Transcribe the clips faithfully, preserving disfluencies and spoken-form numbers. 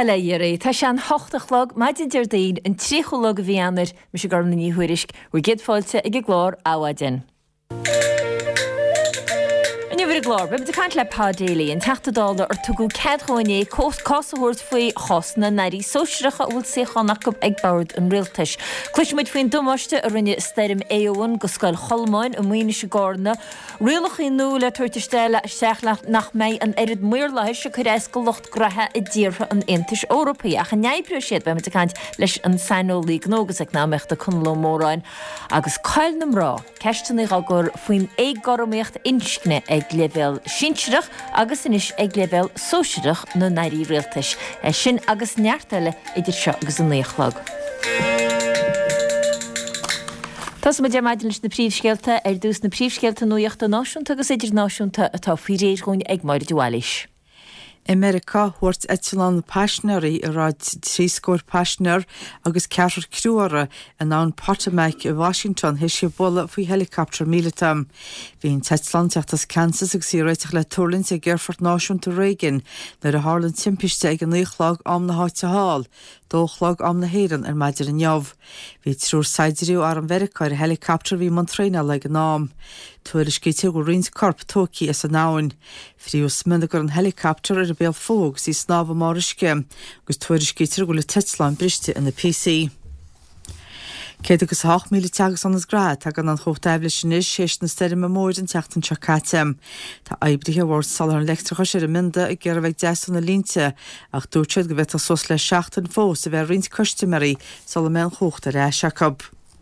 Táile dhéirí, tá sé an hochtachlog maidin deirdaín an trícholog a bhíanaar me sé garmna ní huirisc, ú géad fáilte ag glár áhaidin. Bhí glár, be de cant le pádéalaí an teachtadála ar tugu cedhóiné cós cásaúirt faoi chosna narí sóisireacha bhfuil séchanach go ag bard an rialtais. Cluisimuid faoin dumáiste a rinne steirim éohan go scoil cholmáin a muoine se gárna, rialach í nó le tuairteiste seach nach méid an erid muir leis a chuir go locht grathe i ddíortha an Aontais Eorpaíach a neibbriú siad be de cant leis an Sainolí gnógus ag námecht a chunló móráin agus cailnam rá, ceistena gur faoin ag goroméocht inscne ag level sinseach agus inis ag level sóisireach nó nairí rialtais. Sin agus neartile idir seo agus an néochlog. Tás me dearmaidin leis na príomhscéalta ar dús na príomhscéalta nuíochta náisiúnta agus idir náisiúnta atá faoi réirgóin ag máir dúális. America huirt Echelon Passionary a ráid trí scór Passionar agus ceatar cruúara an án Potomac i Washington his sé bolla faoi helicopter míletam. Bhín Echelon teachtas Kansas agus sí réiteach le Turlins a ggéirfort náisiúnta Reagan nar a Harlan timpiste ag an níochlog am na háite hall, dóchlog am na héireann ar maidir an neamh. Bhí trúr saidiríú ar an Vericair helicopter bhí Montreal le an nám. Tuairis céite go rins corp tóci as a náin. Friús mynda gur an helicopter ar a béal fóg sí snáb a márisce, agus tuairis céite go le Tetláin briste in na P C. Céad agus hach míle teagas an as grad ag an an chóchtaibhle sin is séist na steirim a móid an teachtan seacátem. Tá aibrithe bhór salar an lectracha sé a mynda i ggéir bheith deastan na línte ach dúirtead go bheith a sos le seachtan fós a bheith rins customarí sal a men chóchta ré seacab.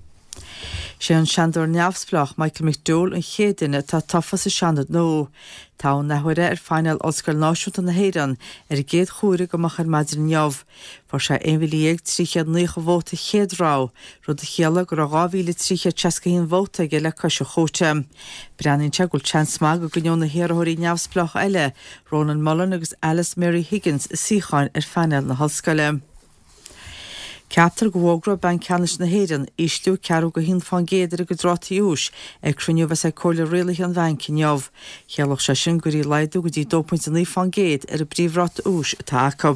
sé an seandar neamhsplach Michael McDowell an chéadine tá tafas a seandad nó. Tá nahuire ar final Oscar náisiúnta na héireann ar a géad chúra go machar maidir neamh. Fór sé éonmhíléag tríchead nuocha bhóta chéadrá, rud a chéala gur a gáhíle tríchead teascaíon bhóta ige le cos a chóte. Breaninn te gúil tseansma go gnion na héarthirí neamhsplach eile, Ronan Mullen agus Alice Mary Higgins is sícháin ar final na hallscoile. Ceaptar go bhógra ben ceannis na héireann ísliú cearú go hín fan géidir go drátaí ús ag cruniú bheits ag cóla rialaigh an bhain cinneamh. Chealach sé sin gurí leidú go dtí dó points ní fan géad ar a bríomhrát ús atá acab.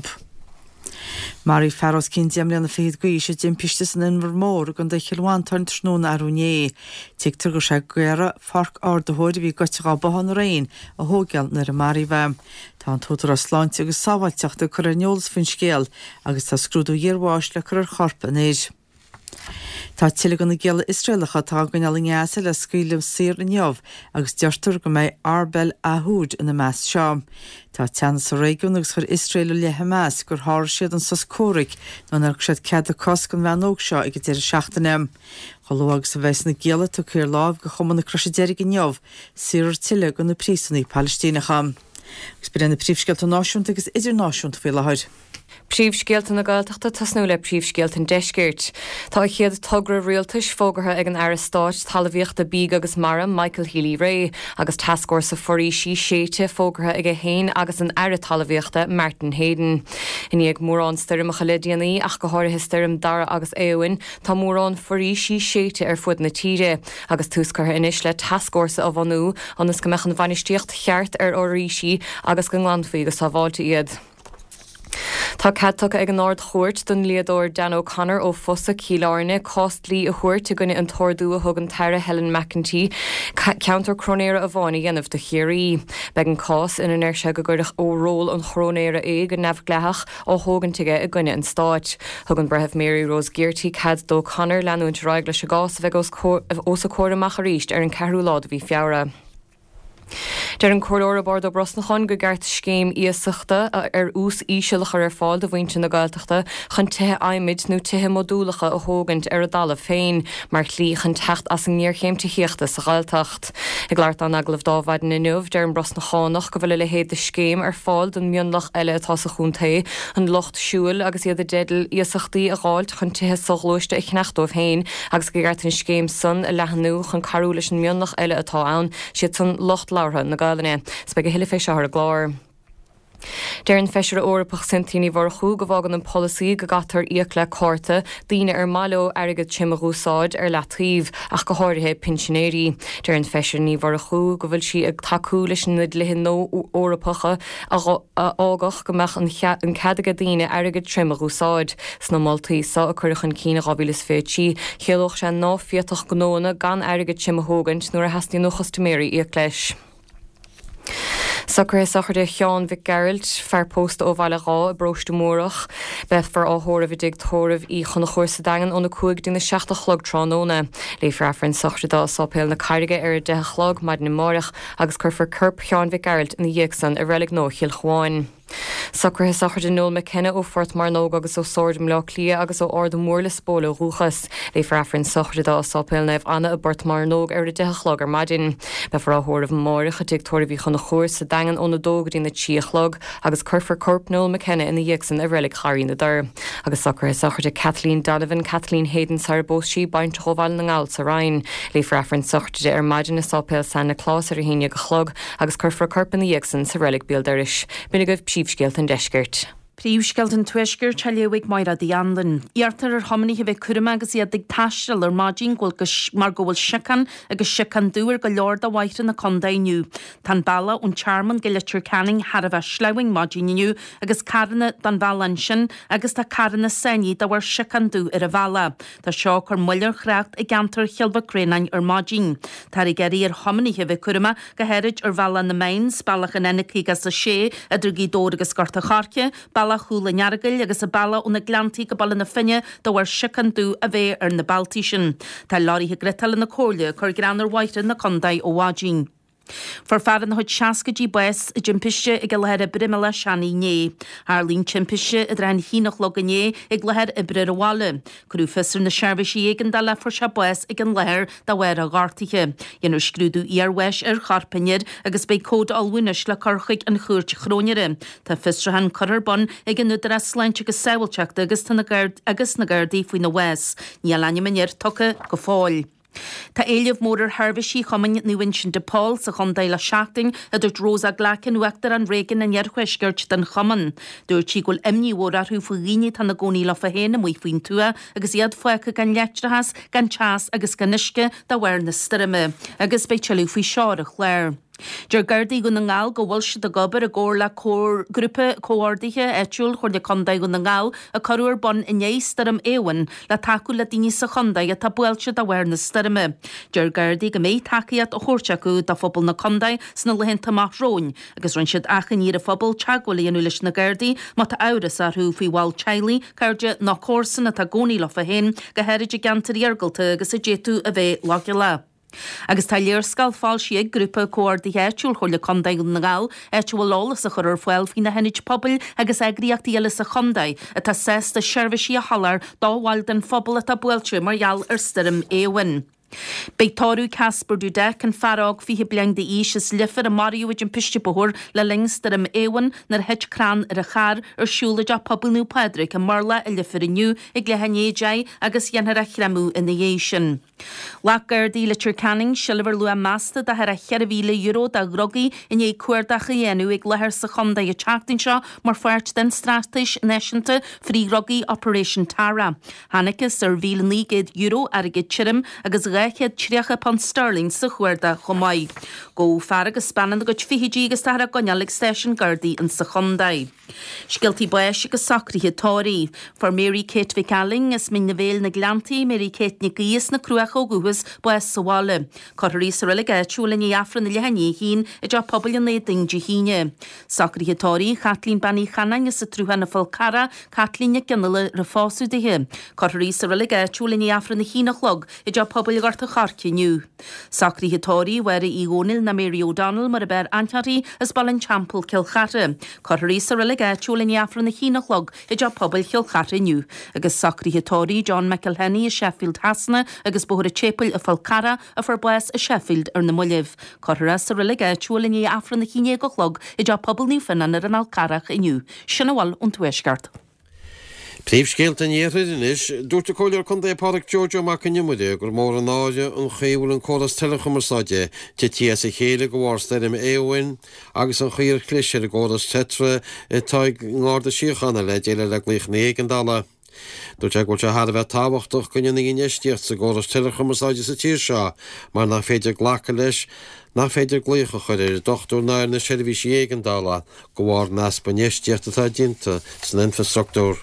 Mary Farros cinn deimlí na féad go sé dimpiste san inmhar mór gon de cheilháin tarn trnúna arúné. Tigtar go sé gcuire farc ár do hóir bhí goiteá bohan réin a hógeal nar a Mary bheith. Tá an tótar a sláinte agus sáhailteachta chur a neolas fin scéal agus tá scrúdú dhéarháis le chur ar chorpa in éis. Tá tiile go na géala Israelacha tá goneala ngeasa le scuilem sér in neamh agus deirtar go méid Arbel Ahud ina meas seo. Tá teanna sa réigiún agus chur Israel le Hamas gur háir siad an sos córic nó nar siad cead a cos gon bheanóg seo ag dtíir seachtainem. Cholú agus sa bheits na géala tú chuir láb go chuman na croisidéir in neamh siar tiile go na prísannaí Palestínacha. Gus bíar na príomhscéalta náisiúnta agus idir náisiúnta fé lehaid. Príomhscéalta na Gaeltachta tasnú le príomhscéalta an deisgirt. Tá chéad tugra rialtais fógartha ag an Aristáit talmhaíochta bí agus mara Michael Healy Ray agus tascóir sa forísí séite fógartha ag a héin agus an air talmhaíochta Martin Hayden. Iní ag mórán stoirm a chalidianaí ach go háirithe stoirm dara agus éhain tá mórán forísí séite ar fud na tíre agus túscartha inis le tascóirsa a bhanú anas go mechan bhainisteocht cheart ar órísí agus go nglanfaí agus tá bháilte iad. Tá cadtacha ag an náird chuirt don liadóir Dan O'Connor ó fosa cíláirne cost lí a chuirt a gunne an tordú a thug an teire Helen McEntee counter chronéire a bháinna dhéanamh de chéirí. Beg an cás in an airse go gurdaach ó ról an chronéire é go nefhgleach ó thugantige a gunne an stáit. Thug an bretheh Mary Rose Gearty cad dó Connor leanúint ráig leis a gás bheith os a córa macha ríist ar an cehrú lád a bhí feabhra. Deir an choirleoir bord ó Brosnachán go gceart scéim íosachta ar ús ísealacha ar fáil do bhainte na Gaeltachta chun tuthe aimid nó tuthe modúlacha a thógant ar a dala féin mar clí chun techt as an níorchéimte hiochta sa Gaeltacht. Ag leart an aglah dábhaidin in nuamh deir an Brosnachánach go bhfuil le héad de scéim ar fáil don mionlach eile atá sa chúntaí an locht siúil agus iad a dédal íosachtaí a gáilt chun tuthe soghluiste i chneachtómh féin agus go gceart an scéim san a lehanú chun carú leis an mionlach eile atá ann siad san locht láirtha na Gailne. Speg a hiile fé seathar a glár. Deirn feisir Eorpach centíní bhar chu go bhágan an policy go gatar íoc le cárta daoine ar malo airgad timachúsáid ar leatríomh ach go háirithe pinsinéirí. Deirn feisir ní bhar chu go bhfuil si ag taú leis na dlithe nó Eorpacha ágach go meach an ceadaga daoine airgad timachúsáid sna Maltaí sa a chuirichan cína gabhílas fétí chéalach sé ná fiatach gnóna gan airgad timachógant nuair a hastíí nó chostaméirí íoc leis. Sacr sachar de Seán Vic Gerald fear post ó bhile rá a brosta mórach beth far áthóra bh dig tóramh í chuna chóirsa dagan óna cuaig duna seachta chlog trónóna. Lé frafran sachar dá sápéil na cairige ar de chlog maid na mórach agus chur far curp Seán Vic Gerald na dhéagsan a relic nó chiil chháin. Sacr sachar de Noel McKenna ó Fort Marnog agus ó sordum le clia agus ó orda mórla spóla rúchas. Lé frafran sachar dá sápéil neh anna a Bort Marnog ar de chlog ar maidin. Be far áthóra bh mórach a dig tóra bhí chuna chóirsa dagan óna dógadí na tíochlog agus curfar corp Noel McKenna ina dhéagsan a relic charí na dar. Agus sacr sachar de Kathleen Donovan, Kathleen Hayden sarbós sí baint chováil na ngáil sa rain. Lé frafran sachar de ar maidin na sápéil Santa Claus ar a híine go chlog agus curfar corp ina dhéagsan sa relic bíaldaris. Bina goibh príomhscéalt an deisgirt. Príomhscéalt an tuisgur teléigh maira dí andan. Iartar ar thomaní bheith curma agus iad ag taistil ar maidín ghfuil mar go bhfuil sican agus sican dúir go leor a bhaithre na condainniu. Tá balla ón charman go letir canning har a bheith slewing maidíniu agus carna dan bhalan sin agus tá carna saní da bhar sican dú ar a bhela. Tá seo chur muilir chreacht ag gantar chealba crénain ar maidín. Tá i geirí ar thomaní bheith curma go heirid ar bhela na main spallach an ennicí agus a sé a drugí dór agus garta charce, balla chúla neargail agus a balla ó na glantaí go balla na finne do bhar sican dú a bheith ar na baltí sin. Tá láiríthe gretal na cóirle chur granar waithre na condaid ó Wádín. For faran hoid seascadí bues i jimpiste ag lehead a brimala seaní né. Harlín timpiste i drein hínach logané ag lehead i brir awale. Crú fissar na serbisí ag an da lefar se bues ag an leher da wer a gartiche. Yennu scrúdú iarweis ar charpinir agus bei cód alwinish le carchaig an chúrt chrónire. Tá fissar han curarbon ag an nudar a sleint agus sewalteachta agus na gardaí fwy na wes. Ní alani minir toca go fáil. Tá éileh mór Harbisí chomin nu Vincent de Paul sa chundail le seachting a dúirt Rosa Glacin uachtar an régan an nearchuisgurt den chaman. Dúirt sí gúil imní ór arthú faoíine tan na gcónaí le fahéna mu faoin tua agus iad foicha gan letrahas gan teas agus gan isce da bhhair na styrime agus bei teú faoi seár a chléir. Deir gardaí go na ngáil go bhfuil si a gobar a ggóir le grúpa cóordaithe éitiúil chuir de condaid go na ngáil a choúir bon inéis starm éhain le taú le daoine sa condaid a tá builte a bhhair na starime. Deir gardaí go méid takeíad a chóirteachú dá phobal na condaid sna lehénta máthróin agus rin siad achan íar a phobal teagháil anú leis na gardaí má tá áras arthú faoi bháil teilí cairde nach cósan a tá gcónaí le fahéin go heirid gantar argalta agus a déú a bheith láge le. Agus tá léir scalfáil si ag grúpa cóirdaithe éitiúil chuir le condaid na ngáil éitiúil lálas a chur ar foiil hí na henid pobl agus agriíochtaí eile sa condaid a tá sésta seirbhísí a hallar dáhhail den phobal a tá buailte margheall ar stirm éhain. Beitáú Casper Dudek an farag fi bliang de ísis lifar a Mario id an piste bohor le lengstar am éwan nar het crán ar a char ar siúla a poblnú Pedric a marla a lifar iniu ag le hanéjai agus dhéanar a chramú in the Asian. Lachgardí le Canning silver lu a masta da har a cheirvíle euro da grogi in é cuairdacha dhéanú ag lehar sa chonda a teachtain seo mar fuirt den stratis neisianta frí grogi Operation Tara. Hannicus ar víle nígéid euro ar a gid chirim agus réchiad tríocha pan sterling sa chuirda chomáid. Go fear agus spannan go fihidí agus tar a gonealig station gardaí an sa chondaid. Skiltí buis agus sacrithe tóí. For Mary Kate Vicaling is min na bhéil na glantaí Mary Kate na gíos na cruach ó guhas buis saháile. Cotarí sa rilig éitiúla ní afran na lehaní hín i d pobl an éding de híine. Sacrithe tóí Chatlín Banní Chanain is sa trúhan na Falcara Chatlín na ginnala ra fású dithe. Cotarí sa rilig éitiúla ní afran na hínach log i d pobl garta charci niu. Sacrithe tóí wera í gónil na Mary O'Donnell mar a ber antarí as ballan champel Kilchate. Cotarí sa rilig éitiúla ní afran na hínach log i d pobl Kilchate niu. Agus sacrithe tóí John McElhenney a Sheffield Hasna agus bohar a chapel a Falcara a for bues a Sheffield ar na Mullih. Cotarí sa rilig éitiúla ní afran na híine go log i d pobl Newfoundland ar an Alcarach iniu. Sinnahal an tuisgart. Príomhscéalta níorin is, dúirta cóilear chun é pádraig Giorgio Macanimuide gur mór an áide an chéhfuil an choras telechumarsáide te tí a chéile go bhharsteir im éhain agus an chuir cliisiir a ggóras tetra táid ngáda siochanna le déile le gluich néag an dala. Dúirt ag bhil se had bheith táhachtach gonne í neistíocht sa ggóras telechumarsáide sa tíir seo, mar nach féidir ghlacha leis nach féidir gluocha chuir dochtú náir na seirbhísí éag an dala go bhhar naspa neistíocht atá dinta san infrastruchtúr.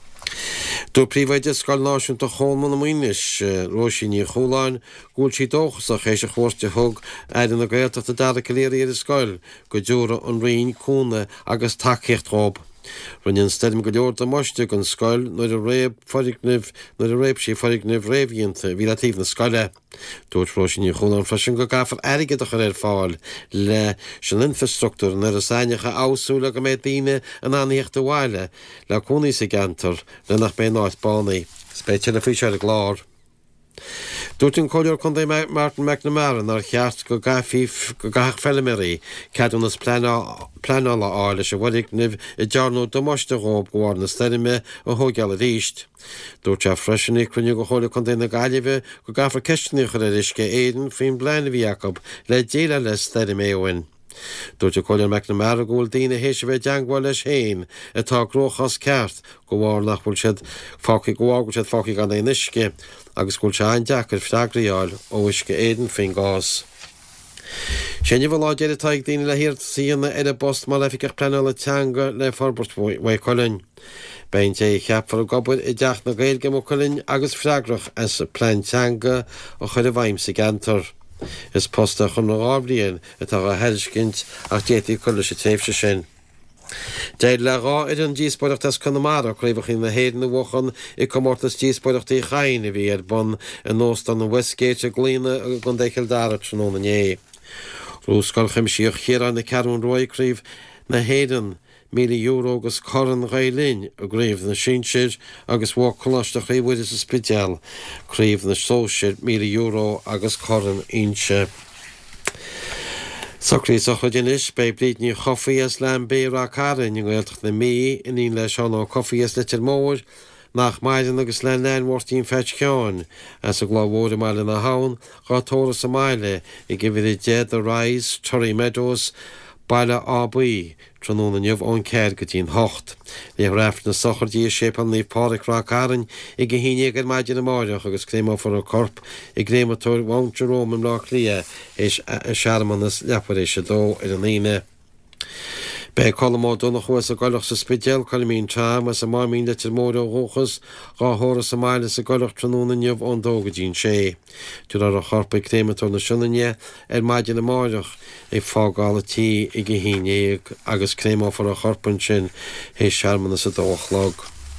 Dú príomhaide scoil náisiúnta chóman na muoinis Róisín í Chúláin gúil sí dóchasach éis a chóirte thug éidir na gaalteachta dada caléirí ar a scoil go dúra an rion cúna agus takeíocht rób. Runnin stedim go leor do moiste an scoil nuair a réib forignih nuair a réib sí forignih réimhíonnta bhí atíh na scoile. Dúirt Róisín í Chúláin freisin go gafar airige a chur ar fáil le sin infrastruchtúr na a sainecha ásúla go méid daoine an aníocht do bháile le cúnaí sa gantar le nach bé náid bánaí, spéite le fao se a glár. Dúirt an cóilear chun é Martin McNamara ar cheart go gaithíh go gaith fellimirí ceadúnas pleanála áile se bhhaigh i dearnú do moiste rób go bhhar na steirime a thógeal a ríist. Dúirt se freisinnig crunne go chola chun é na gaiileh go gafar ceistení chu a isce éan faoin bleanna bhí Jacob le déile le steirim éhain. Dúirt cóilear McNamara gúil daoine hééis bheith deanghil leis féin atá grochas ceart go bhhar nach bhfuil siad fáci goháil siad fáci gan é isce agus gúil se an deachar freagraíáil ó isce éan féin gás. Sénne bh láidir taigh daoine le hirir síanna ar a bost má leficeach pleanála teanga le forbort mhaid Coilinn. Beint é cheapfar a gobud i deach na Gaeilge mo Coilinn agus freagrach as a plein teanga ó chuir a bhaim sa gantar. Is posta chun na ábríonn atá a heilscint ach détaí chuile sé taobhse sin. Déad le rá ar an díospóireachtas Conamara chríomhach na héad na bhchan i commórtas díospóireachtaí chain a bhí ar bun an nóstan na Westgate a glína a gon déchildára tróna né. Rúscail chimsíoch chéarán na cearún roiicríomh na héadan míle euro agus choran ghailín a gréomh na sinseir agus bhá choláiste chríomhide sa spideal, chríomh na sóisiir míle euro agus choran inse. Socrís a chuidinis be blidní chofiías le béra carin in ghilteach na mí in íon leis an ó cofiías litir mór nach maidan agus le leanmhirtíín feit ceáin as a gláhóra meile na hán gá tóras sa maile i gibhid dead a Rise, Torrey Meadows, baile ábaí tróna neamh ón céir go dtíon hocht. Ní raibh na sochardí sépan ní páric rá carin i go híine gur maidir na máideach agus cléime for a corp i gréimetóir bhaintú Róman lá lia is seaarmannas leparéis dó ar an líine. Be colmá donna chuas a goilech sa spideal choimín tram as a mámín litir mór óchas gá hóras sa máile sa goilech tróna neamh ón dóga dín sé. Tú ar a chorpa cléimetóir na sinne ar maidir na máideach ag fágála tí i go híine agus cléime for a chorpan sin hééis seaarmannas a dóchlog.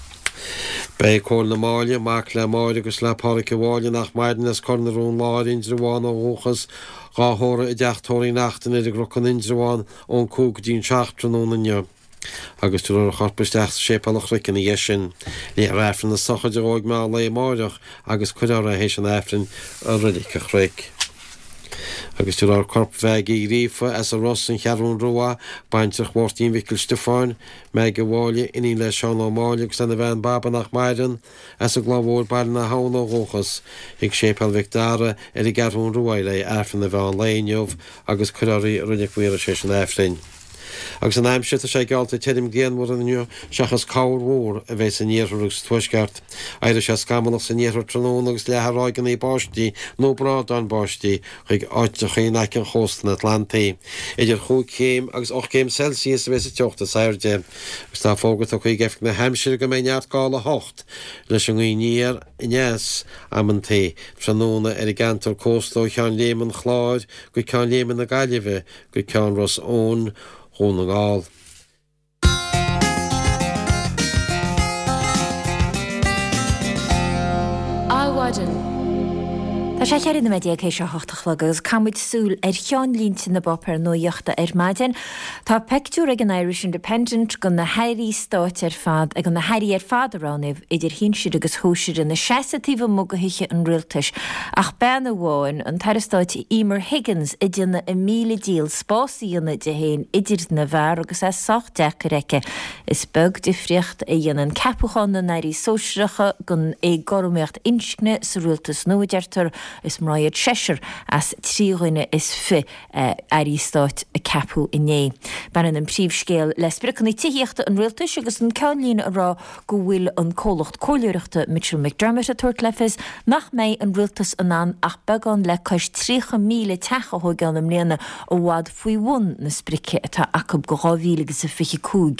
Bei cóil na máile mac le máide agus le páric bháile nach maidan as cornarún láirn bháin óchas gáthóra i deachtóirí nachtain idir grochan indrháin ón cúg dín seachtranóna. Agus tú ar a chorpaisteach sépalach ricin i sin, ní raifran na sochaidir óig me le máideach agus chuidear a hééis an éifrin a ridic a chric. Agus tú ar corp bheith í rifa as a Ross an chearún roa baintach mórtíín Vicil Stefáin me go bháile iní le seán ó máile agus anna bhein baba nach maidan as a gláhór bail na hán ó róchas ag sépal Vicdára ar i garún roaile éfran na bheith an léinneomh agus chuirí rinnehuiir sé an éifrin. Agus an aimimse a sé gealta tedim géan mór anniu seachas cáhór a bheits an níorúgus tuisceart. Éidir se scamanach san níor tróna agus letharáigan í báistí nó brád an báistí chuig áite ché neic an chóstan Atlantaí. Idir chuúg céim agus och céim Celsius a bheits teochtta sairde. Agus tá fógad a chuig gefh na heimsir go mé neart gála hocht leis an níor inéas am an taí tróna ar i gantar cóstó chean léman chláid go cean léman na gaiileh go cean Ross ón Hóna gáil. Áhaidan. Tá sé cheir na média cé se hochtalagus camid súl ar cheán línta na bopper nóíochta ar maidin. Tá pectú ag an Irish Independent gon na heirí stáit ar fad ag an na heirí ar fad aránibh idir hinsiad agus thóisiid in na sesatíh mugahiche an rialtas. Ach ben bháin an tarastáit Emer Higgins i dna i míle díal spásaíonna de héin idir na bhar agus é socht decha reice. Is bug difriocht a dhéanaan cepuchan na nairí sóisireacha gon é gorméocht inscne sa rialtas nóideartar is mráiad séir as tríghine is fi uh, airí stáit a capú iné. Ban an príomhscéal les bricanna tííochta an rialtas agus an ceanlín ará go bhfuil an cólacht cóileoireachta Mitchell McDermott a tuairt lefis nach méid an rialtas anán ach beagán le cais trícha míle techa thug an am léana ó bhád faoi bhain na sprice atá acab go ráhíle agus a fiche cúg.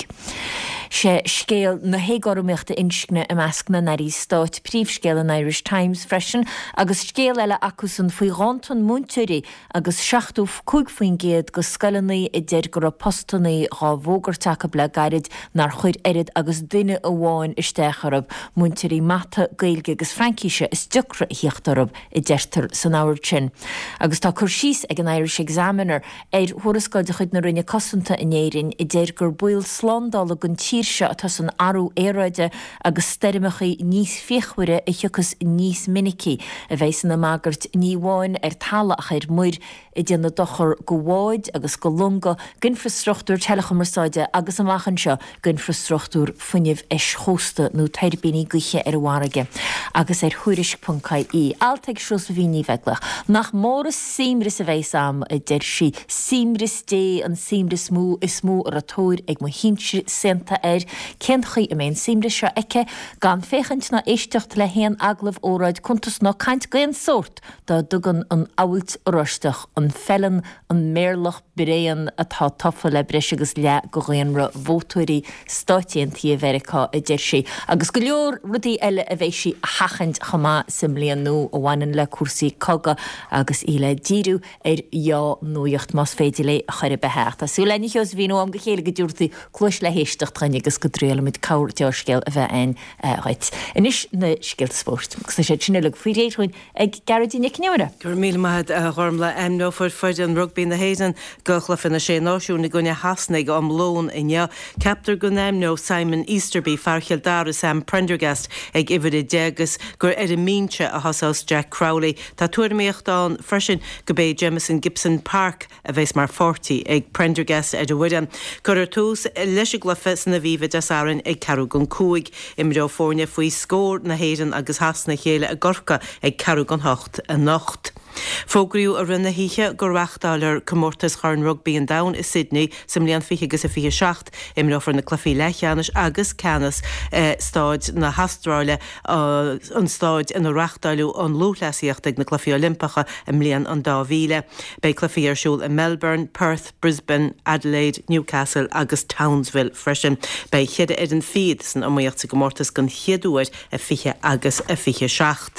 sé scéal na hégarmíochta inscne i measc na narí stáit príomhscéal an Irish Times freisin agus scéal eile acus an faoi rantan múntúirí agus seachtú cúig faoin géad go scalannaí i dtéir gur a postannaí rá bhógarteach le gairid nar chuid erid agus duine a bháin isteacharab múntúirí mata gailge agus Frankíise is ducra hiochtarab i deirtar san áir sin. Agus tá chur síos ag an Irish Examiner ar thurascáide chuid na rinne cosanta in éirin i dtéir gur buil slándála gon tír se atá san arú éráide agus steimechaí níos féchhuire i thuchas níos minicí a bheits na magart níháin ar talach ar muir i dtíanana dochar go bháid agus go lunga ginfrastruchtúr telechamarsáide agus amachchan seo ginfrastruchtúr funineh is chósta nó teirbíní guiche ar bhhaige agus ar thuiris.caí alteag sios bhíní bheglach nach móras síimris a bheits am a deir si síimris dé an síimris mú is mú ar a tóir ag mo hinse senta ar cenchaí a mén síimris seo eice gan féchant na éistecht le héan aglah óráid chuntas ná caint gaon sort dá dugan an áilt roisteach an fellan an méirlach biréan atá tofa le breis agus le go réanra bhótúirí stáitiantí a Vericá a deir si. Agus go leor rudí eile a bheith si hachant chamá simlíon nó ó bhhainan le cuasaí coga agus ile díú ar já nóíocht más féidir le chuir bethecht. Tá sú lenig os bhí nó am go chéile go dúirtaí clúis le héisteach traine agus go dréala mit cabhar deorscéil a bheith ein ráit. Inis na scéalspórt, agus sé sinnalag faoi réithain ag garadíine cneimhre. Gur míle maithid a chormla am nó fuir fuid an rugbí na héan gochla fin na sé náisiúna gonne hasnaig am lón inne. Captar go am nó Simon Easterby farcheal dar Sam Prendergast ag ifide degus gur ar a mínse a hasás Jack Crowley. Tá tuairméocht an freisin go bé Jemison Gibson Park a bheits mar forty ag Prendergast ar a bhuidan. Gur ar tús leis glufa san na bhíomh desaran ag carú gon cúig imreo fórne faoi scór na héan agus hasna chéile a gorca ag carú gon hocht a nocht. Fógraú a rinne híe gur reachtálar commórtas chuirn rugbí an dain is Sydney sam líon fiche agus a fiche seacht imreo for na clufií lechanis agus canas eh, stáid na hastráile uh, an stáid in a reachtáilú an lúthleíocht ag na clufií Olympacha im líon an dá bhíle. Bei clufií arsúil in Melbourne, Perth, Brisbane, Adelaide, Newcastle agus Townsville freisin. Bei chiide ed an fiad san amíocht sa commórtas gon chiadúid a fiche agus a fiche seacht.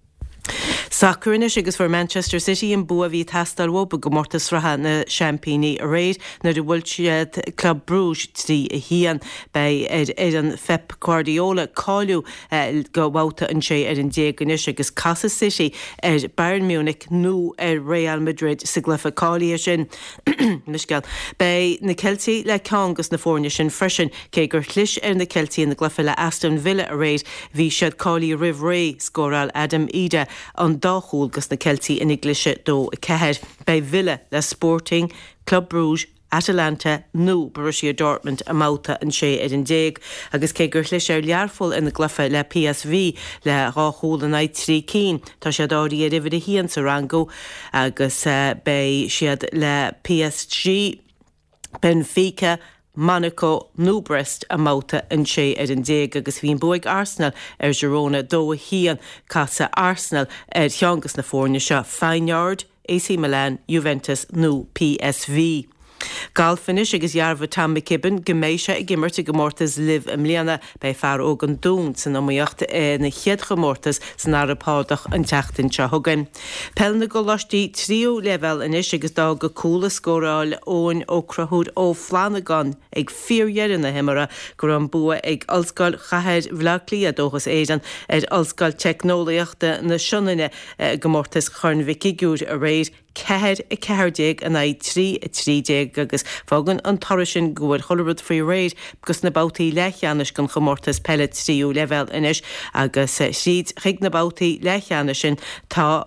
Sacrúnis agus for Manchester City in bua bhí tastalhó go mórtas ratha na champíní a réid na do bhfuil siad Club Brugge tí a hían bei ar an Pep Guardiola cáiliú go bhháta an sé ar an déaganis agus Casa City ar Bayern Munich nó ar Real Madrid sa glufa cáilí sin. Nisceal. Bei na Celtaí le ceangus na fórne sin freisin cé gur chlis ar na Celtaí na glufa le Aston Villa a réid bhí siad cáilí Rih Ray scóráil Adam Ida an dáchúil gus na Celtaí in Iglise dó a ceir. Bei Villa le Sporting, Club Brugge, Atalanta nó Borussia Dortmund a máta an sé ar an déag agus cé gur chlis ar learfol in na glufa le P S V le ráthúil an éid trí cín tá sé dáirí a rihid a hían sa rango agus uh, bei siad le P S G, Benfica, Monaco nó Brest a máta an sé ar an déag agus bhíon buig Arsenal ar Girona dó a hían casa Arsenal ar teangas na fórne seo Feyenoord, A C Milan, Juventus nó P S V. Galfinis agus jararh tam kibben geméise i gimmerte gemórtas liv am léana bei fear ógan dún san amíocht na chiad gemórtas san arapádach an teachtain se thugan. Pelna go lostí tríú level inis agus dá go coolla scóráil ón ó crothúd ó Flanagan ag fíorhéan na himara gur an bua ag alscoil chahead bhlaclí a dóchas éan ar alscoil technoliaachta na sionine gemórtas chun vikigiúd a réid ceir i ceirdéag a na trí a trídéag agus fágan an tar sin gofuil cholarrad faoi réid agus na bátaí leithcheannis gon chomórtas pelle tríú level inis agus siad chuig na bátaí leithcheannis sin tá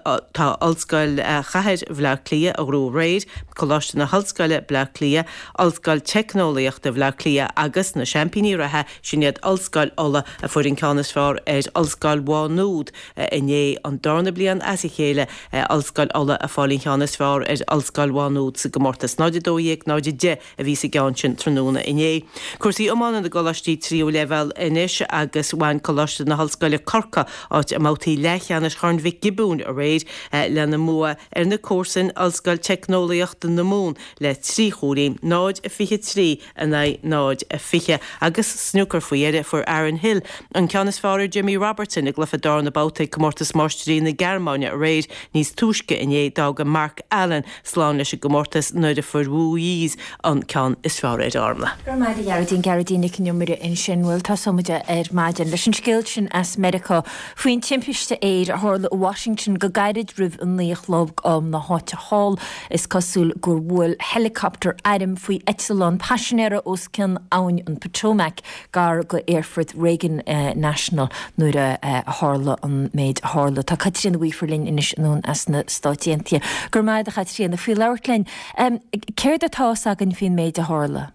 tá alscoil chahead bhlaclia a ró réid choláiste na halscoile blaclia alscoil technoliaachta bhlaclia agus na championí rathe sinad alscoil ola a fuirin canas fear ar alscoil bháúd iné an darna blian as i chéile alscoil ola a fálín cheannas fear ar alscoil bháúd sa gomórtas náide dóíag náide de a bhí sa gaan sin tróna iné. Cuasaí ammána na golastí tríú level inis agus bhain choláiste na halscoile corca áit a mátaí leithcheannas chun bhí gibún a réid le na mua ar na cósan alscoil technoliaachta na mún le trí chóirín náid a fiche trí a náid a fiche agus snúcar faoiire for Aaron Hill an ceannas fearir Jimmy Robertson ag glyfa dar na bátaí comórtas máistrí na Gearmáine a réid níos túisce iné dága Mark Allen slán leis a gomórtas nuid a forhúíos an cean is fearir armla. Gur maid a Garadín Garadín ag numide in sin bhfuil tá somuide ar maidin leis an scéil sin as Medica faoin timpiste éir a tharla Washington go gairid rih an líochlob am na háte hall is cosúil gur bhfuil helicopter aim faoi Echelon passionnéire os cin ann an Potomac gar go Airford Reagan uh, National nuair a uh, tharla an méid tharla. Tá Catríona Weaverlin inis nún as na stáitiantia. Gur maid a Catríona faoi leirtlein. Um, Céir atá agan faoin méid a tharla?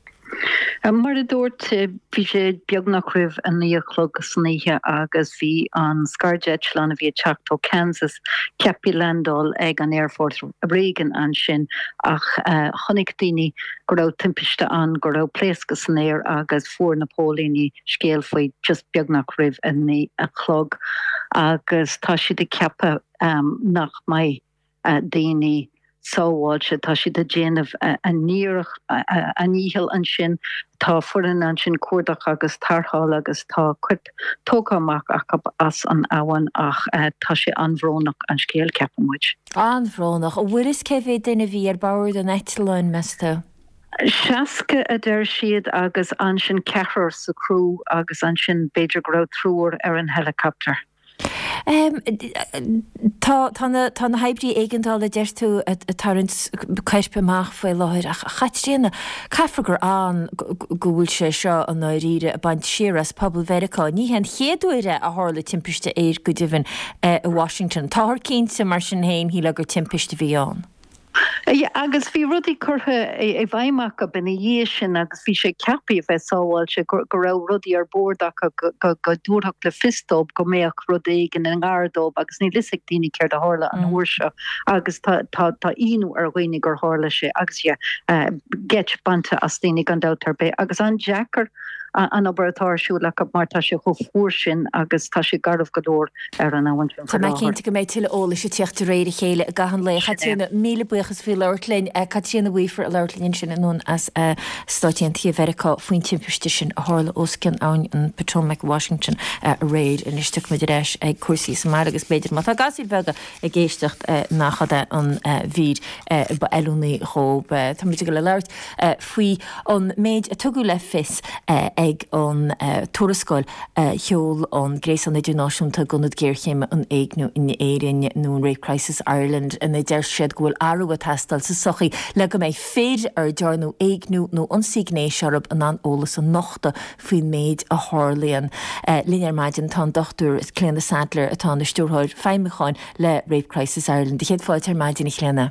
Mar a dúirt bhí sé beagnach roimh an íochlog sníthe agus bhí an Scarjet-lan a bhí Choctaw, Kansas, ceapí Landol ag an Air Force Reagan an sin ach uh, chonig daoine go raibh timpiste an go raibh pléasca san air agus fuair Napólíní scéal faoi just beagnach roimh an a chlog agus tá si de ceapa um, nach mai uh, daoine sáháil se tá si de déanamh a níorach a níhil an sin tá furan an sin cuadach agus tartháil agus tá cuip tógamach ach as an áhain ach tá sé anbhrónach an scéal ceapamid. Anbhrónach, a bhuiir is cehé duine bhí ar báir an Echelon measta? Seaca a d deir siad agus an sin cethir sa crú agus an sin beidir go raibh trúr ar an helicopter. Um, tá na haibrí éigendála deir tú a tarint ceispeach foioi láthir a chatríanana caifragur an gúil sé seo an áíre a baint siras Pobl Vericá. Ní hen chéadúire a hála timpiste éir go dtíhann i Washington. Táthir cínta mar sin héin hí legur timpiste bhí an. Yeah, agus bhí rudí chutha é bhaimach a bena dhé sin agus bhí sé ceapí a bheith sáháil se go raibh rudí ar bordach go dúrthach le fistóp go méach rudéig in an gáardóp agus ní lisig daoine céir a hála an uair seo agus tá inú ar ghaoine gur hála sé agus get banta as daoine an dátar be agus an Jackar an obairtáirsú le mar tá sé chu fuair sin agus tá sé garbh godóir ar an áhain. Tá mé cinnta go méid tuile óla sé tíocht réidir chéile a gahan le chatína míle buchas fi leirtlein Catríona Weaver a leirtlein sin anún as stáitiantí Vericá faoin timpiste sin a hála oscin ann an Potomac, Washington a réid in isteach mu éis ag cuasaí sa mar agus beidir má tá gasí bhega a géistecht nachchada an bhíd ba eúnaí chob tá mu go le leirt faoi an méid a tugu le fis ag an tuarascáil cheol an Gréas an Idirnáisiúnta gonad géirchéime an éagnú in éirin nó Rape Crisis Ireland in d deir siad ghfuil áú a testal sa sochaí le go méid féidir ar dearnú éagnú nó an signéis searab an an ólas an nochta faoin méid a hálíonn. Línear maidin tá dochtúr is Cléanna Sadler atá na stúrthir feimimeáin le Rape Crisis Ireland. Chéad fáilte ar maidin i Cléanna.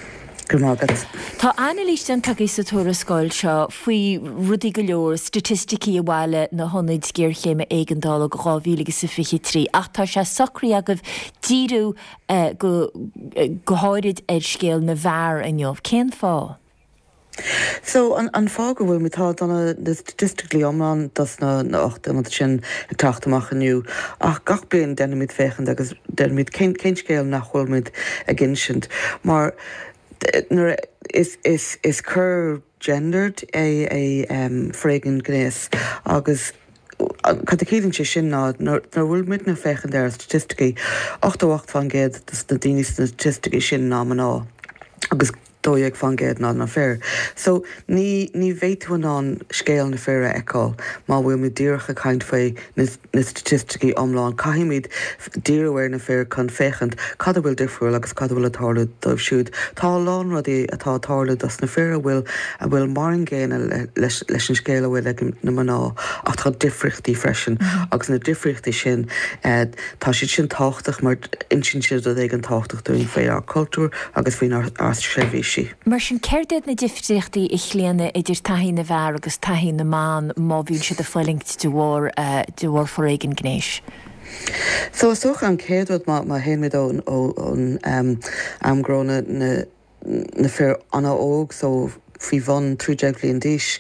Tá analíiste an tugaí sa tuarascáil seo faoi rudí go leor statisticí a bhile na honnaid géirchéime éigendála go rábhílagus sa fiche trí ach tá sé socraí agah díú go háirid ar scéal na bhar a neomh. Cén fá? So an an fágur bhfuil mitá donna na statistically omlan das na na ochta an sin taachtamach aniu ach gach blion denna mit féchan agus denna mit cén scéal nachhfuil mit a ginsint mar is is is cur gendered é é um, freigan gnéis agus Cad chéann sé sin ná nar bhfuil mit na fechan ar statisticí ochtahacht fan géad na daoine statisticí sin ná man ná agus dóag fan géad ná na fear. So ní ní bhéitúin an scéal na fear eáil má bhfuil mu díorcha caiint faoi na statisticí omláin caiimiid díorhhair na fear chun féchant cad bhfuil difriúil agus cad bhfuil atála dóibh siúd. Tá lán rudaí atá tála das na fear bhfuil a bhfuil mar an ggéine leis an scéal bhfuil ag na man ná ach tá difrichtaí freisin agus na difrichtaí sin tá siad sin táchtach mar insin siad a ag an táchtach dúin fé ar cultúr agus faoin ar sréhí. Mar sin céirdead na difríochtaí i chléanana idir taí na bhar agus taí na man má bhíonn siad a foilingt dúhór dúhór for éigen gnéis. So soch an céadúd má héimiid ón ón amgróna na na fear anna óg so fhí bhain trúideag bliain díis.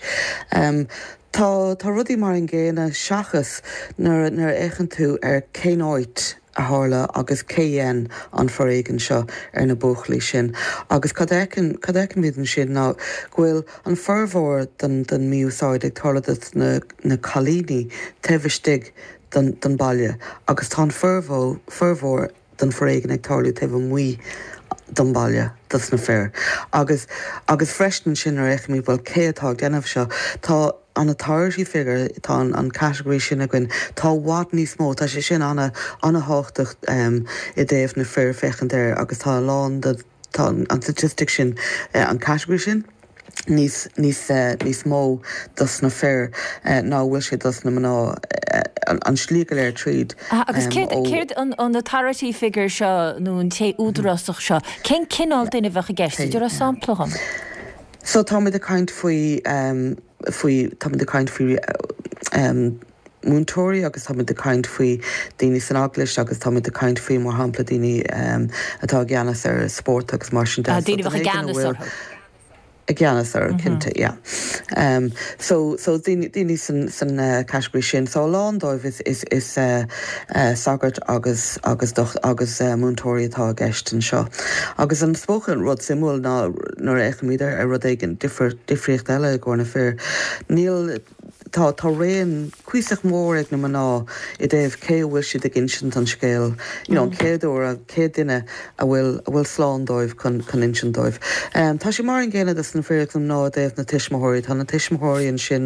Tá tá rudaí mar an ggéine seachas nar échan tú ar céáid a hála agus céan an foréigen seo ar na buachlaí sin. Agus cad écin mían sin ná ghfuil an fermhór den den míúsáid ag táladat na na chalíní tehstig den den bailile agus tá fermhó fermhór den foréigen ag tálaú tah muí don bailile das na fear. Agus agus freistan sin ar éich mí bhil céatá déanamh seo tá an a táirí figur tá an categorí sin a gin tá bhád níos mó tá sé sin anna anna háchtach um, i dtéobh na fear fechan ir agus tá lán tá an statistic sin uh, an categorí sin níos níos uh, níos mó das na fear uh, ná bhfuil sé das na maná uh, an, an slígal ar tríd. Ah, agus um, céird an an na taratí figur seo nó an té údarásach seo cén cinál duine bheith a gceist idir a samplacham. So tá mid a kaint faoi um, faoi tá mid a kaint faoi um, múntóirí agus tá mid a kaint faoi daoine san aglis agus tá mid a kaint faoi mar hampla daoine um, atá gceannas ar sport agus mar sin. Ah, daoine bheith a gceannas ar a gceannas ar cinnte, yeah. Um, so so daoine san san uh, categorí sin. So lán dóibh is is is uh, uh, sagart agus agus doch agus uh, múntóirí atá gceist an seo. Agus an spóchan rud simúil ná nar éich míidir ar rud éigen difriocht eile gcóna fear. Níl tá tá réon cuiseach mór ag na maná i dtéobh cé bhfuil siad ag insint an scéal. You know, céadú a cé duine a bhfuil a bhfuil slán dóibh chun chun insint dóibh. Um, tá sé mar an ggéine das na fear ná déobh na tiismóirí tá na tiismóiríonn sin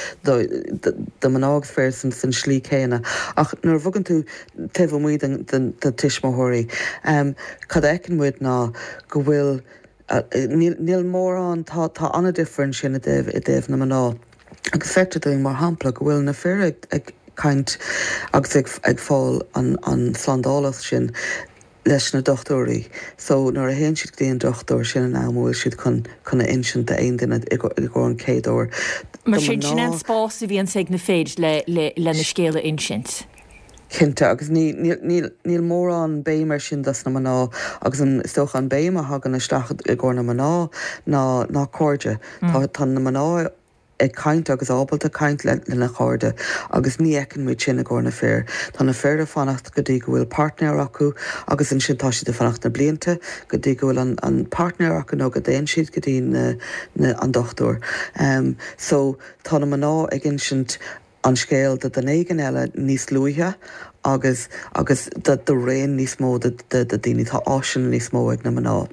do man águs fér san san slí chéine. Ach nuair bhagann tú taobh muid den tiismóirí. Um, cad écinn muid ná go bhfuil uh, níl mór an tá tá anna different sin i dtéobh i dtéobh na maná. Agus feicteúing mar hampla go bhfuil na fear ag, ag kaint agus ag, ag fáil an, an slandálas sin leis na dochtúirí. So nuair a héon siad daon dochtúir sin an amhfuil siad chun chuna insint a aon duine i gcóir an céadúir. Mar sin sin an spás a bhí an ag na féid le, le, le na scéala insint. Cinnte agus níl mór an béimar sin das na maná agus an stoch an béim a hagan na stachad i gcóir na maná ná ná cóide. Tá tá na maná ag caint agus ábalta caint le na cháde agus ní ecinn muid sin a gcóir na fear. Tá na fear a fannacht go dtí go bhfuil partner acu agus an sin tá siad a fannacht na blianta go dtí go bhfuil an, an partner acu nó go déon siad go dtí na, na an dochtúir. Um, so tá na maná ag insint an scéal de den éigen eile níos luithe agus agus de do réon níos mó de daoine tá áisian níos mó ag na maná.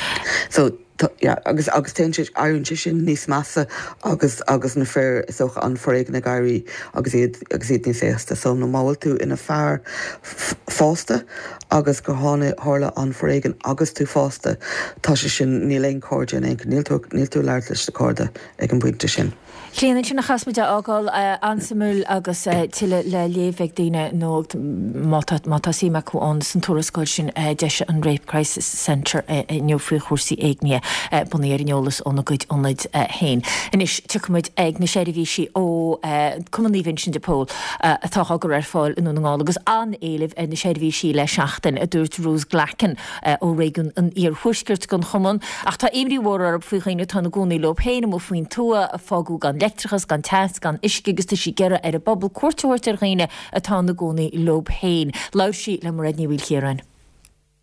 So yeah, agus agus ten airann sin níos massa agus agus na fear is auch an foréigen na gairí agus iad agus iad ní féasta. So na máil tú ina fear fásta agus go hána hála an foréigen agus tú fásta tá sé sin níl éon cóide in éon níl tú níl tú leir leis de cóide ag an buinte sin. Cléanann sin na chasmuide ágáil ansamúil agus tiile le léomhheith daoine nó mátá síime chuán san túrascáil sin deise an Rape Crisis Centre neomhfuí chósaí éagnia bunéir neolalas óna goid ónaid hain. Inis tuid ag na séirihí si ó cumaníhinn sin depól atá agur ar fáil in ngáil agus an éileh na séirihí si le seachtain a dúirt rús ghlachan ó réigen an ar thuisgurt gon chuman ach tá imrí mhór ar faoine tána gúnaí lob héine mó faoin tua a fágú gan Electrachas gan teas gan iscigus tá sí gera ar a bobbal cuairteoirt ar ghaine atá na gcónaí lob hain. Lair sí le mar réidní bhfuil chéaran.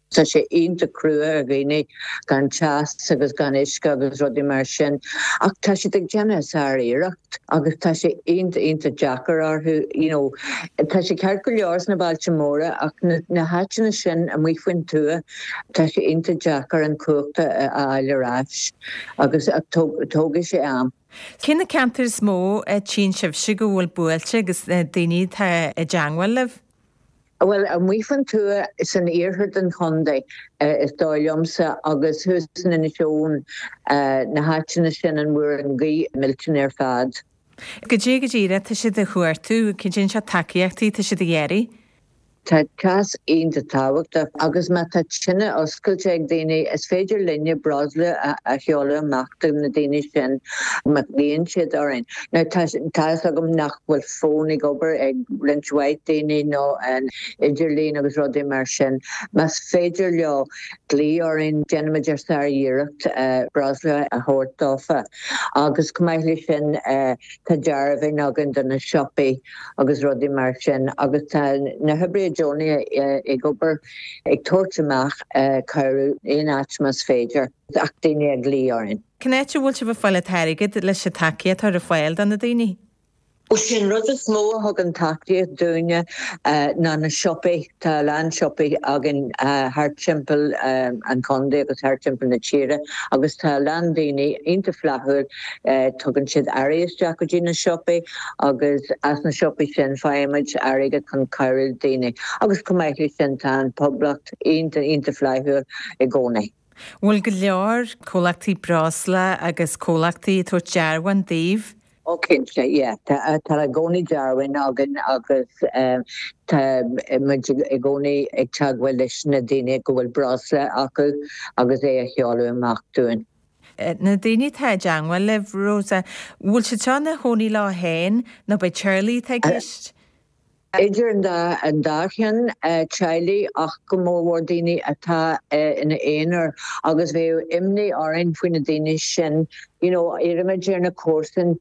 Tá sé ionta crua a gine gan chas agus gan isca agus rudi mar sin ach tá sé ag Janice áíirecht agus tá sé ionta ionta Jackar arthú you know tá sé ceart go leors na Baltimóra ach na, na háitina sin a mí foin tua tá sé ionta Jackar an cuachta a eile ráis agus ag tóga sé am. Cinna ceantar smó tí sibh si go bhfuil buailte agus daoine tá a deanghfuil leh? Well, a muifan tua is an earhard an Hyundai uh, is dáilmsa agus husan in isiún uh, na háitina sin an bhuair an gaí miltin ar fad. Go dé go ddíire tá si de chuirtú cin se takeíochttaí tá si de dhéirí? Tá cas ionta táhaachta agus me tá sinna oscailte ag daoine is féidir linne brasla a, a cheola amachta na daoine sin me líon siad orainn. Now tá agam nach bhfuil fónig obair ag rinshhaid daoine nó an idirlín agus rudí mar sin. Mas féidir leo glí orainn genimidir saíireacht uh, brasla a thuirtáfa. Agus cumaithli sin uh, tá dearbhain agan don na siopaí agus rudí mar sin agus tá na hybrid Johnny ag obair ag tuairteach cairú éon atmas féidir ach daoine ag lí orainn. Cnéite bhfuil si bh foiile teirigid leis se takeíocht ar a fáil dan na daoine? O sin rud is mó thug an takeíocht dúine ná na siopaí tá lean siopaí agin thar timpeall an Condaí agus thar timpeall na tíre agus tá lean daoine ionta flathúil tugann siad airaisteach go dtí na siopaí agus as na siopaí sin feimiid airige chun cairil daoine agus cumaithli sin tá an poblacht ionta ionta flathúil i gcónaí. Bhfuil go leor cólachtaí brasla agus cólachtaí tú dearhain daobh? O cinse, ie. Tá a gcónaí dearhain agan agus tá i gcónaí ag teaghfuil leis na daoine go bhfuil brasla acu agus é a cheolú amach dúin. Na daoine tá deanghfuil leh Rosa, bhfuil se tá na hónaí lá hain nó ba Charlie tá gist? Idir an da an dachan Charlie ach go mór daoine atá ina éonar agus bheith imní orainn faoin na daoine sin, you know, iirimeid na córsan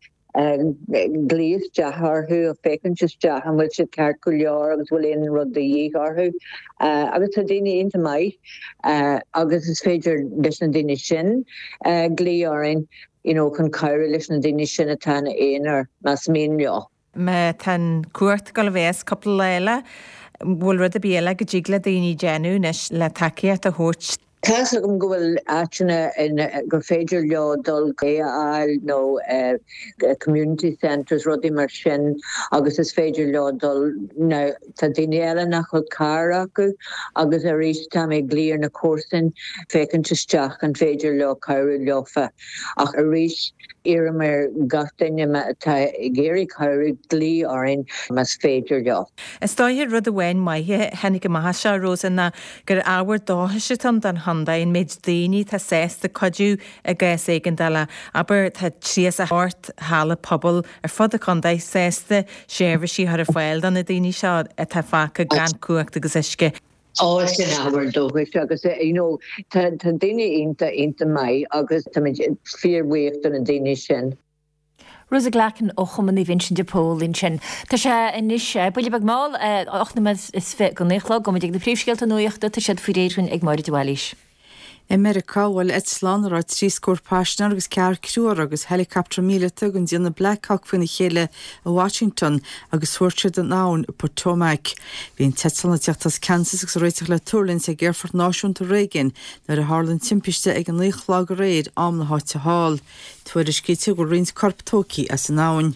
glíos deatharthú a fécinn just deathan bhfuil siad ceart go leor agus bhfuil éon rud a dhéarthú agus tá daoine ionta maiid agus is féidir leis na daoine sin glí orainn, you know, chun cairú leis na daoine sin atá na éonar mas míon leo. Me tan cuairt go bhés coppla leile bhfuil rud a béla go ddígla daoine déanú nes le takeíocht a thuirt. Tás agam go bhfuil áitina gur féidir leo dul gé áil nó community centres rudí mar sin agus is féidir leo dul tá daoine eile nach chud cara acu agus a rís tá mé glíar na córsan fécinn isteach an féidir leo cairú leofa ach a rís Ira mar gatainine tá géirí cairú glí orainn mas féidir leo. Is táir rud a bhhain maithe henig go maithe se Rosa na gur áhar dáthaise an don Hyundai in méid daoine tá sésta codú a gais éigen dala aber tá trías a hart hála pobl ar fud a Hyundai sésta séirmh sí ar a fáil dan na daoine seo a tá faca gan cuacht agus isce. Á sin ábhar dóghaist agus you know tá daoine ionta ionta mai agus tá fíorhuíocht an na daoine sin. Rosa ghlachan ó chumaní bhín sin depól in sin. Tá sé inis buile bag máil ochnaid is fé go néchlá go ag de príomhscéalta nuochta tá siad fuiréirún ag máir dúhailís. America bhfuil Etlán ar trí scór páisna agus cear cruúr agus helicopter míleta gon díanana Black Hawk faoina chéile a Washington agus thuirtead an nán Potomac. Bhíon tetal na teachtas Kansas agus réiteach le túlinn sa ggéirfort náisiúnta Reagan nar a hálann timpiste ag an líchlá go réad am na háte hall. Tuaidir scíte go rins corptóci as an nán.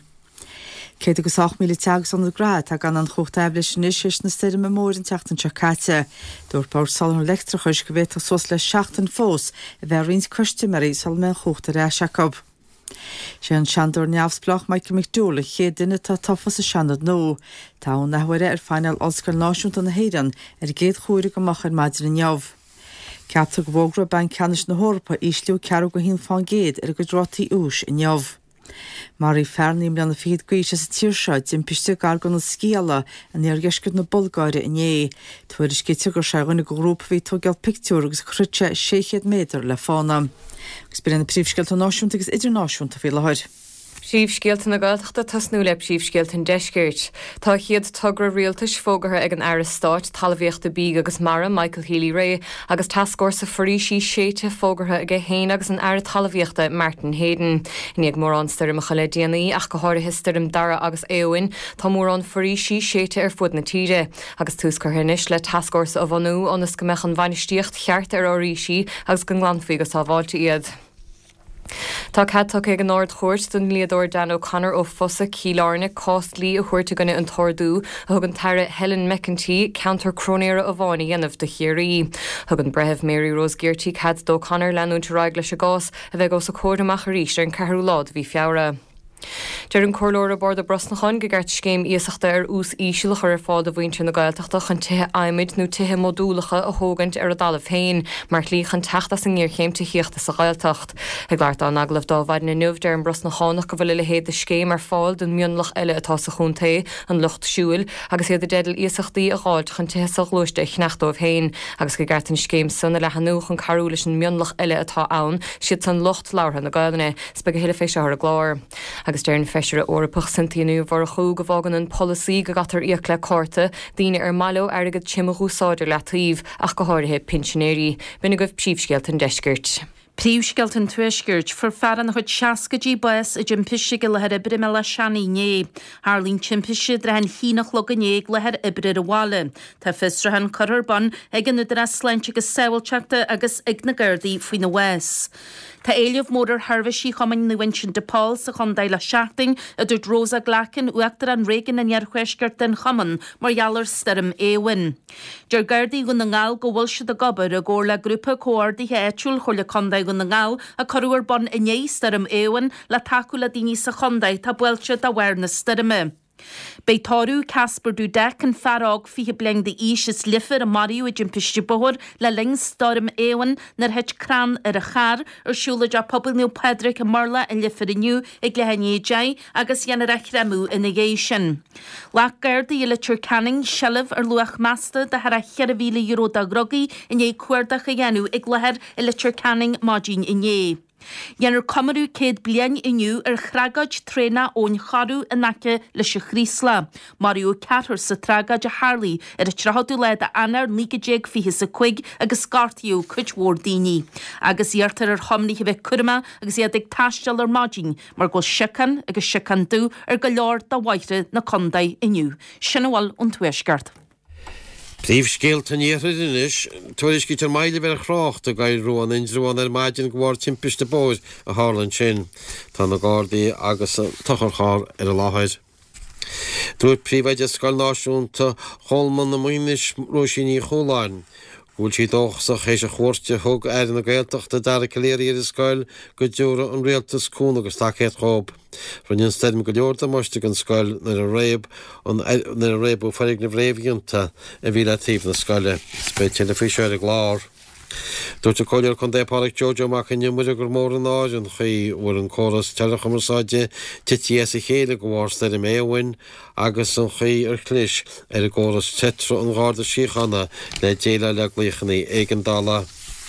Cé agus ach míle teagas an grad a gan an chochtaibh leis sin is na staidir memór an teachtan Chacate. Dúir Paul Salon Lectrachus go bhéit a sos le seachtain fós a bheith rins customarí sal me chochta ré Jacob. sé an seanúir neamhsplach Michael McDowell ché duine tá tofas a seanad nó. Tá nahhuiire ar fáinal Oscar náisiúnta na héan ar géad chuúir go mach ar maidir an neamh. Ceaptar go bhógra ben ceannis na hórpa ísliú cearú go hín fáin géad ar go drátaí ús in neamh. Marí ferníim le na fiad goise sa tíirseid din piste gargan na scíala a neargeiscud na bolgáire iné. Tuaidir scite gur seganna go grúp hí tugeal pictiúr agus chruite séchéad métar le fána. Gus bíanna príomhsceilt náisiúnta agus idirnáisiúnta fé lethir. Síomhscéalta na Gaeltachta tasnú le síomhscéalta an deisgeirt. Tá chiad tugra rialtas fógartha ag an Airstát talmhaíochta bí agus mara Michael Healy Ray agus tascóir sa forísí séite fógartha ag héin agus an air talmhaíochta Martin Hayden. Ní ag mór an stum a choile déanaí ach go háirithe stum dara agus éhain tá mór an forísí séite ar fud na tíide agus túscurthanis le tascóir sa a bhanú ónas go meach an bhainisteocht cheart ar árísí agus go nglanfaí go sábháilte iad. Tá cadtach ag an áir chóirt don líadúir Dan O'Connor ó fosa cíláne costlí a chuirte gona an tordú a thug an taire Helen McEntee counter cronéire a bháinna dhéanamh de chéirí. Thug an bretheh Mary Rose Gearty cad d'O'Connor leanún ráig leis a gás a bheith os a córdamach a ríiste an cehrú lád bhí fiabhra. Deir an cóirlóir a bord a Brosnachan go gart céim íosachta ar ús ísilacha ar fád a bhainte na Gaeltachtach an tuthe aimid nó tuthe modúlacha a thógant ar a dal féin, mar líchan teachta san níorchéim tuíochta sa Gaeltacht. Ag leart an aglah dámhaid na nuamh deir an Brosnachánach go bhfuil le héad a scéim ar fáil don mionlach eile atá sa chunta an lucht siúil agus iad a dédal íosachtaí a gáil chun tuthe sa glúiste ag chneachtómh féin agus go gart an scéim sanna le hanúch an carú leis an mionlach eile atá ann siad san lucht láirtha na Gaelne spe go héile fééis ar a glár. Agus dearn feisiir a orpach santíú bhar a chu go bhágan an policy go gatar íoc le cárta, daoine ar malo agad timachúsáidir le taobh ach go háirithe pinsinéirí, buna goibh príomhscéalt an deisgeirt. Príomhscéalt an tuisgeirt for fearan chuid seacadí buas a djimpiise go lehead ibre me le seanaí né. Harlín timpiise dre hen hínach lo gannéag lehead ibre a bháile. Tá fisrahan chuirban ag an nuidir a sleinte agus saoilteachta agus ag na Gardaí faoi na Wes. Tá éileh mór Harvisí chomainn na Winchin de Paul sa chundaí le seachting a dúirt Rosa Glachan uachtar an régan an nearchuisgurt den chaman mar jalar stem éhain. Deir Gardaí go na ngáil go bhfuil siad a gobar a ggóir le grúpa cóirdaithe éitiúil chuirla condaí go na ngáil a choúir bon iné stem éhain le taú le daoine sa chundaí tá builte a bhhair na stemme. Beitarú Casper dú dec an farrág fihe bleng de ís is lifir a Mariú a djimpiiste bohor le ling storm éwan nar het crán ar a char ar siúla a pobl níú Pedric a marla a lifir iniu ag le henné jai agus dhéanar a chremú in igéisian. Lach Gardaí le Turcanning shellah ar luach masta de har a cheir víle euro da grogi in é cuairdach a dhéanú ag lehead i le Turcanning mágin iné. Dhéanar cumarú céad blian iniu ar chragaid tréna ón charú a nace leis a chrísla. Mariú ceathar sa tragaid a Harlí ar a trahadú leid a anar nígadéag fihe sa chuig agus scartíú chuidhór daoine. Agus íartar ar thomnaí bheith curma agus iad ag taistil ar mágin mar go sican agus sican dú ar go leor da bhaithre na condaí iniu. Sinna bhfuil an tuaisgart. Príomhscéalt an inis, tuairis go tar maile bhar a chrácht a gaiil ruáin inrúáin ar maidin go bhhar timpiste bóid a hálan sin tá na Gardaí agus tucharchár ar a láthid. Dúirt príomhaide scoil náisiúnta Cholman na muoinis Róisíní Choláin. Gúil si dóchsach hééis a chóirte thug ar na Gaeltachta dar a caléirí ar a scoil go dúra an réaltas cún agus takead chob. Rinnean steadm go leorta moiste an scoil nar a réib nar a réib ó farig na bhréimhíonnta a bhí le tíomh na scoile, spéite le fiseir a glár. Dúirt a coilear chun dépáraigh Jojo McEntee muidir gur mór an áid an chuí bhfuil an choras telechamarsáide tití a chéile go bhhar stead im éhain agus an chuí ar chlis ar a ggóras tetra an gáda síochanna le déile le gluochaní ag an dála.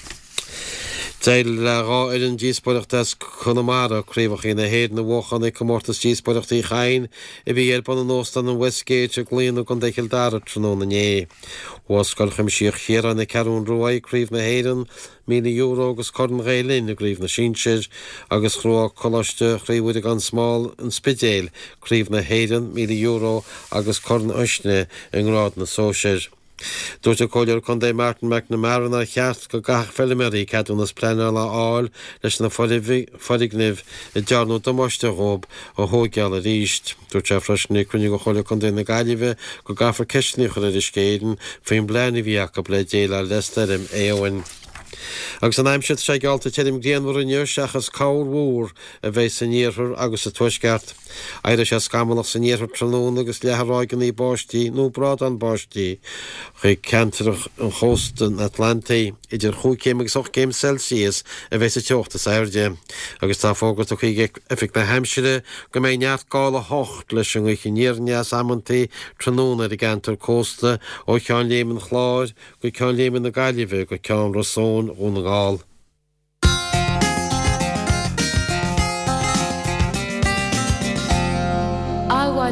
Deil le rá ar an díospoireachtas Connemara críomhach na héad na bhchan ag commórtas díospoireachtaí chain i bhí éarban an nóstan an Westgate a glíonú chun deiciil dara tróna né. Huascail chuimsíoch chéara na cearún ruaid críomh na héan míle euro agus corn réilinn a gríomh na síseir agus chrua choiste chríomhúide an smáil an spidéil críomh na héan míle euro agus corn uisne an rád na sóisiir. Dúirt a coilear chun dé Martin McNamara na cheart go gach fellimeí ceadú na spleine le áil leis na forignih i dearnú domáiste rób ó thógeal a ríist. Dúirt sé freisna crunne go choile chun dé na gaiileh go gafar ceisní chuir is céan faoin bleanana bhíach go le déile leisteirm éhain. Agus an aimseid sé gealta teim déanmhar an neorseachas cáhúr a bheith saníorthar agus a tuisceart. Éidir sé scamanach saníorthar tróna agus lethráigen í báistí nó brad an báistí chu ceantarach an chóstan Atlantaí idir chucéim agus och céim Celsius a bheith sa teochttas airde. Agus tá fógad a chuige efik na heimsire go mé neart gála hocht leis an chuníirne samantaí tróna i gantar cósta ó ceán léman chláir go ceán léman na gaiileh go ceán rasón ón gáil.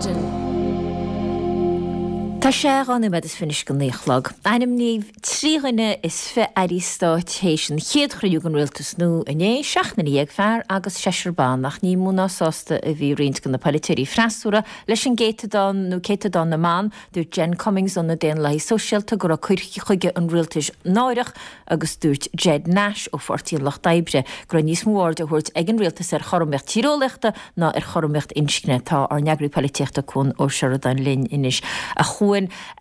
Páden. Tá sé ganna me is finis go néchlog. Einim níomh tríhuiine is fe aristátéis an chéadchraú an rialtas nó a né seachna ag fear agus seisirbán nach ní múna sásta a bhí riint gan na politíí freisúra leis an géitedán nó céitedán na man dúir Jen Cummings an na déan lei sosialta gur a chuirchi chuige an rialtas náireach agus dúirt Jed Nash ó fortíon lech daibre gur níos mór a thuirt ag an rialtas ar chormecht tíróleachta ná ar chormecht inscne tá ar neagrú politíochta chun ó Sheridan linn inis a chu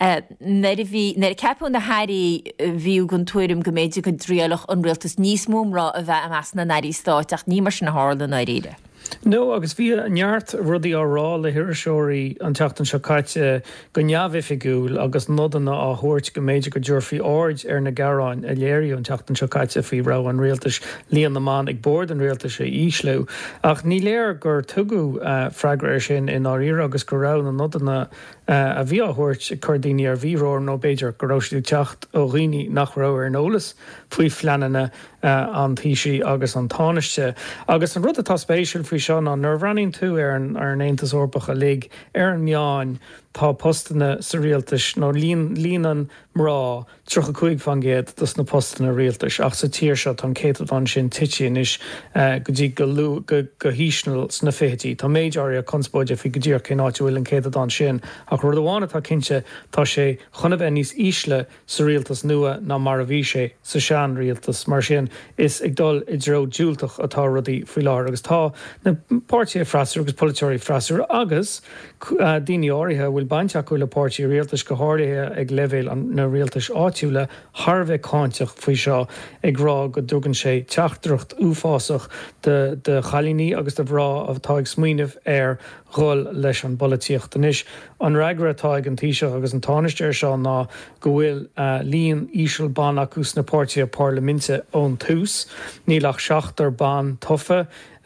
Nar ceapú na hairí bhíú gon tuairim go méidir go dríalach an rialtas níos mómrá a bheith am as na nairí státeach ní mar sin na hála na réide. No, agus bhí neart rudí árá le hiiriseoirí an teachtain seo caite go neamhifigiúil agus nodanna á thuirt go méidir go dúirfií áid ar na garáin a léirí an teachtain seo caite faoi rá an rialtas líon na man ag bord an rialtas é íslú. Ach ní léir gur tugu uh, freigra sin in áíra agus go rá na nodanna uh, a bhí áhuiirt chudaoine ar bhíróir nó béidir go ráisiú teacht ó rií nach rá ar nólas faoi fleanana uh, an tíisi agus an táneiste. Agus an rud atá spéisiúil faoi seo ná nar bhraíonn tú ar an ar an Aontas Orpacha lig ar an meáin tá postanna sa rialtas nó líon líonan mrá trocha chuig fan géad dus na postanna rialtas ach sa tíir seo an céadán sin titíon is uh, go dtí go lú go go hísnal sna fétí. Tá méid áir a conspóide fi go dtír cé áitiúil an céadán sin ach rud amhána tá cinse tá sé chuna bheith níos ísle sa rialtas nua ná mar a bhí sé sa sean rialtas mar sin is ag dul i dro dúilteach atá rudaí faoi lár agus tá na páirtí freisúr agus politeoirí freisúr agus uh, daoine áirithe bhfuil bainteach chuil le páirtí rialtas go háirithe ag levéil an na rialtas áitiúla Harbheith cáinteach faoi seo ag rá go dúgann sé teachtracht úfásach de, de chalíní agus de bhrá atá ag smaoineh ar ghil leis an bolaíocht inis. An reagra atá ag an tíise agus an táinisteir seo ná go bhfuil uh, líon ísisiil ban acús na páirtí a parlamente ón tús, nílach seachtar ban tofa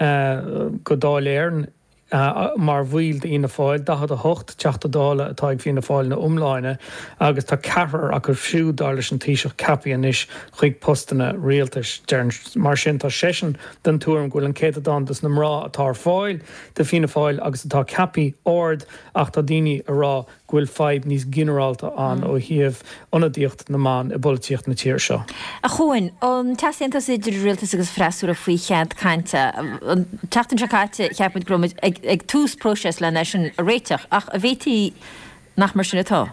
uh, go dáléirn Uh, mar bhil de ina fáil dahad a hocht teachta dála atá ag hína fáil na umláine agus tá cehar a gur fiú dála an tíiseach capian is chuig postanna rialtas mar sin tá sesin den túm ghfuil an céadán dus na mrá atá fáil de fína fáil agus atá capi ord ach tá daoine a rá ghfuil feib níos generalta an ó thiamh onadíocht na man i boltíocht na tíir seo. A chuin an teanta idir rialtas agus freisú a faoi chead cainte an teachtain se caite cheapid gromid ag, ag tús próses le sin a réiteach ach a bhétí nach mar sin atá.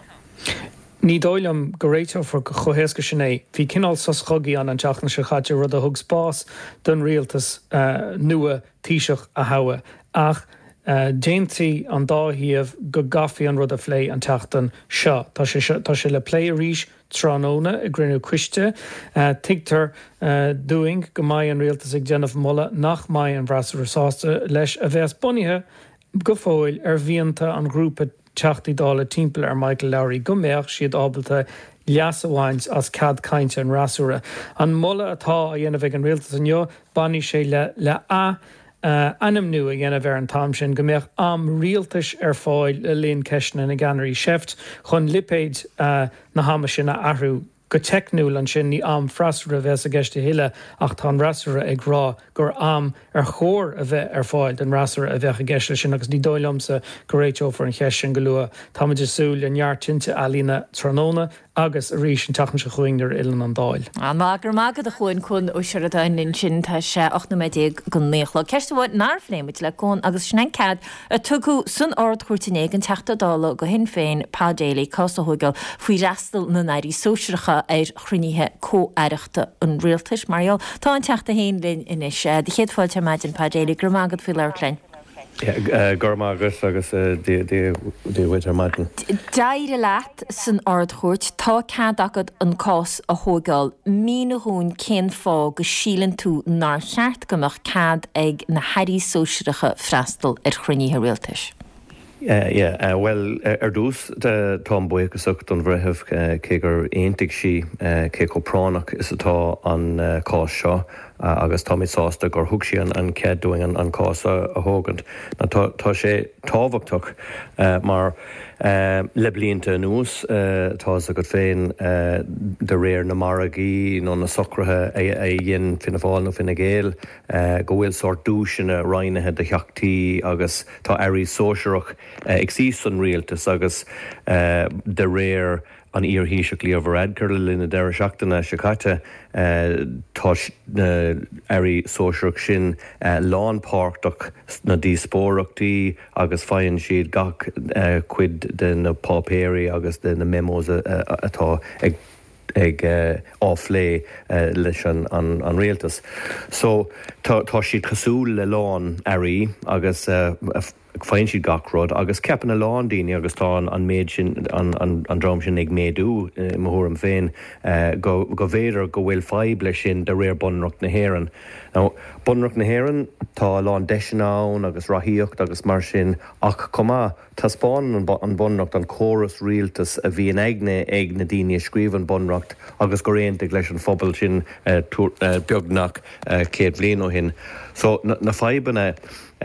Ní dóilem go réiteach for go chohéasca sin é. Bhí cinál sa chogaí an an teachna se chaite rud a thug spás don rialtas uh, nua tíiseach a hawa ach Uh, Déintí an dáhíamh go gafií an rud a phlé an teachtan seo. Tá sé le plé ríis tróna i grinú cuiste uh, tigtar uh, doing go maiid an rialtas ag déanamh molla nach maiid an bhrasar sásta leis a bheits bunithe go fóil ar bhíonanta an grúpa teachtaí dála timppla ar Michael Lowry go méach siad ábalta leasahhaint as cad cainte an rasúra. An molla atá a dhéanamh an rialtas an jo baní sé le, le a Uh, anam nu a dhéanamh ar an tam sin go mbeadh am rialtas ar fáil a líon ceisna na ganarí seft chun lipéid uh, na hama sin a ahrú go technúil an sin ní am freisúra a bheits a gceiste hiile ach tá rasúra ag rá gur am ar chóir a bheith ar fáil den rasúra a bheith a gceiste sin agus ní dóilmsa go réiteófar an cheis sin go lua táidir súil an neart tinte a lína tróna agus a ríis an tachan se chuingnar ilan an dáil. An mágur mágad a chuin chun ó Sheridan sin tá sé ochna méid go néchla. Ceiste bhid náfnéimiid le cón agus snencad a tugu sun ord chuirtané an teachta dála go hin féin pádéala cásathúgal faoi rastal na nairí sóisirecha ar chruníthe cóaireachta an rialtas Mariol. Tá an teachta héin linn inis de chéad fáilte maidin pádéala gur mágad fi leirlein. Gorma agus agus déhid ar maidin. Daire leat san ard chuirt tá cad agad an cás a thógáil mína hún cén fá go sílan tú nar cheart gomach cad ag na hairí sóisirecha freistal ar chruníthe rialtas. Uh, yeah, uh, well, uh, ar dús de tám buí go sucht an bhretheh uh, cé gur aontaigh si uh, cé go pránach is atá an uh, cás seo uh, agus tá sásta gur thug si an, an ceadúing an, an cás a, a thógant. Na tá sé tábhachtach uh, mar le blianta nús tá a go féin de réir na maragaí nó na socrathe é dhéon finna fáil nó finna géal go bhfuil sort dúisina reinethe de cheachtaí agus tá airí sóisireach ag sí san rialtas agus de réir an íorhíiseach líomhar edgar lena deire seachtainna se caite tá airí sóisireach sin lánpáirteach na díospóireachtaí agus faann siad gach cuid den na pápéirí agus den na memos atá ag ag áflé leis an réaltas. So tá siad cosúil le lán airí agus fain siad gachród agus ceapan na lán daoine agus tá an méid sin an drám sin ag méadú mthúram féin go bhéidir go bhfuil fáib lei sin de réir bunreacht na hÉireann. Now bunreacht na hÉireann tá lán deisnán agus rathíocht agus mar sin ach comá tá spáin an bunreacht an córas rialtas a bhí an eigne ag na daoine scríomh an bunreacht agus go réonta leis an phobal sin beagnach céad bhliain ó hin. So na faibanna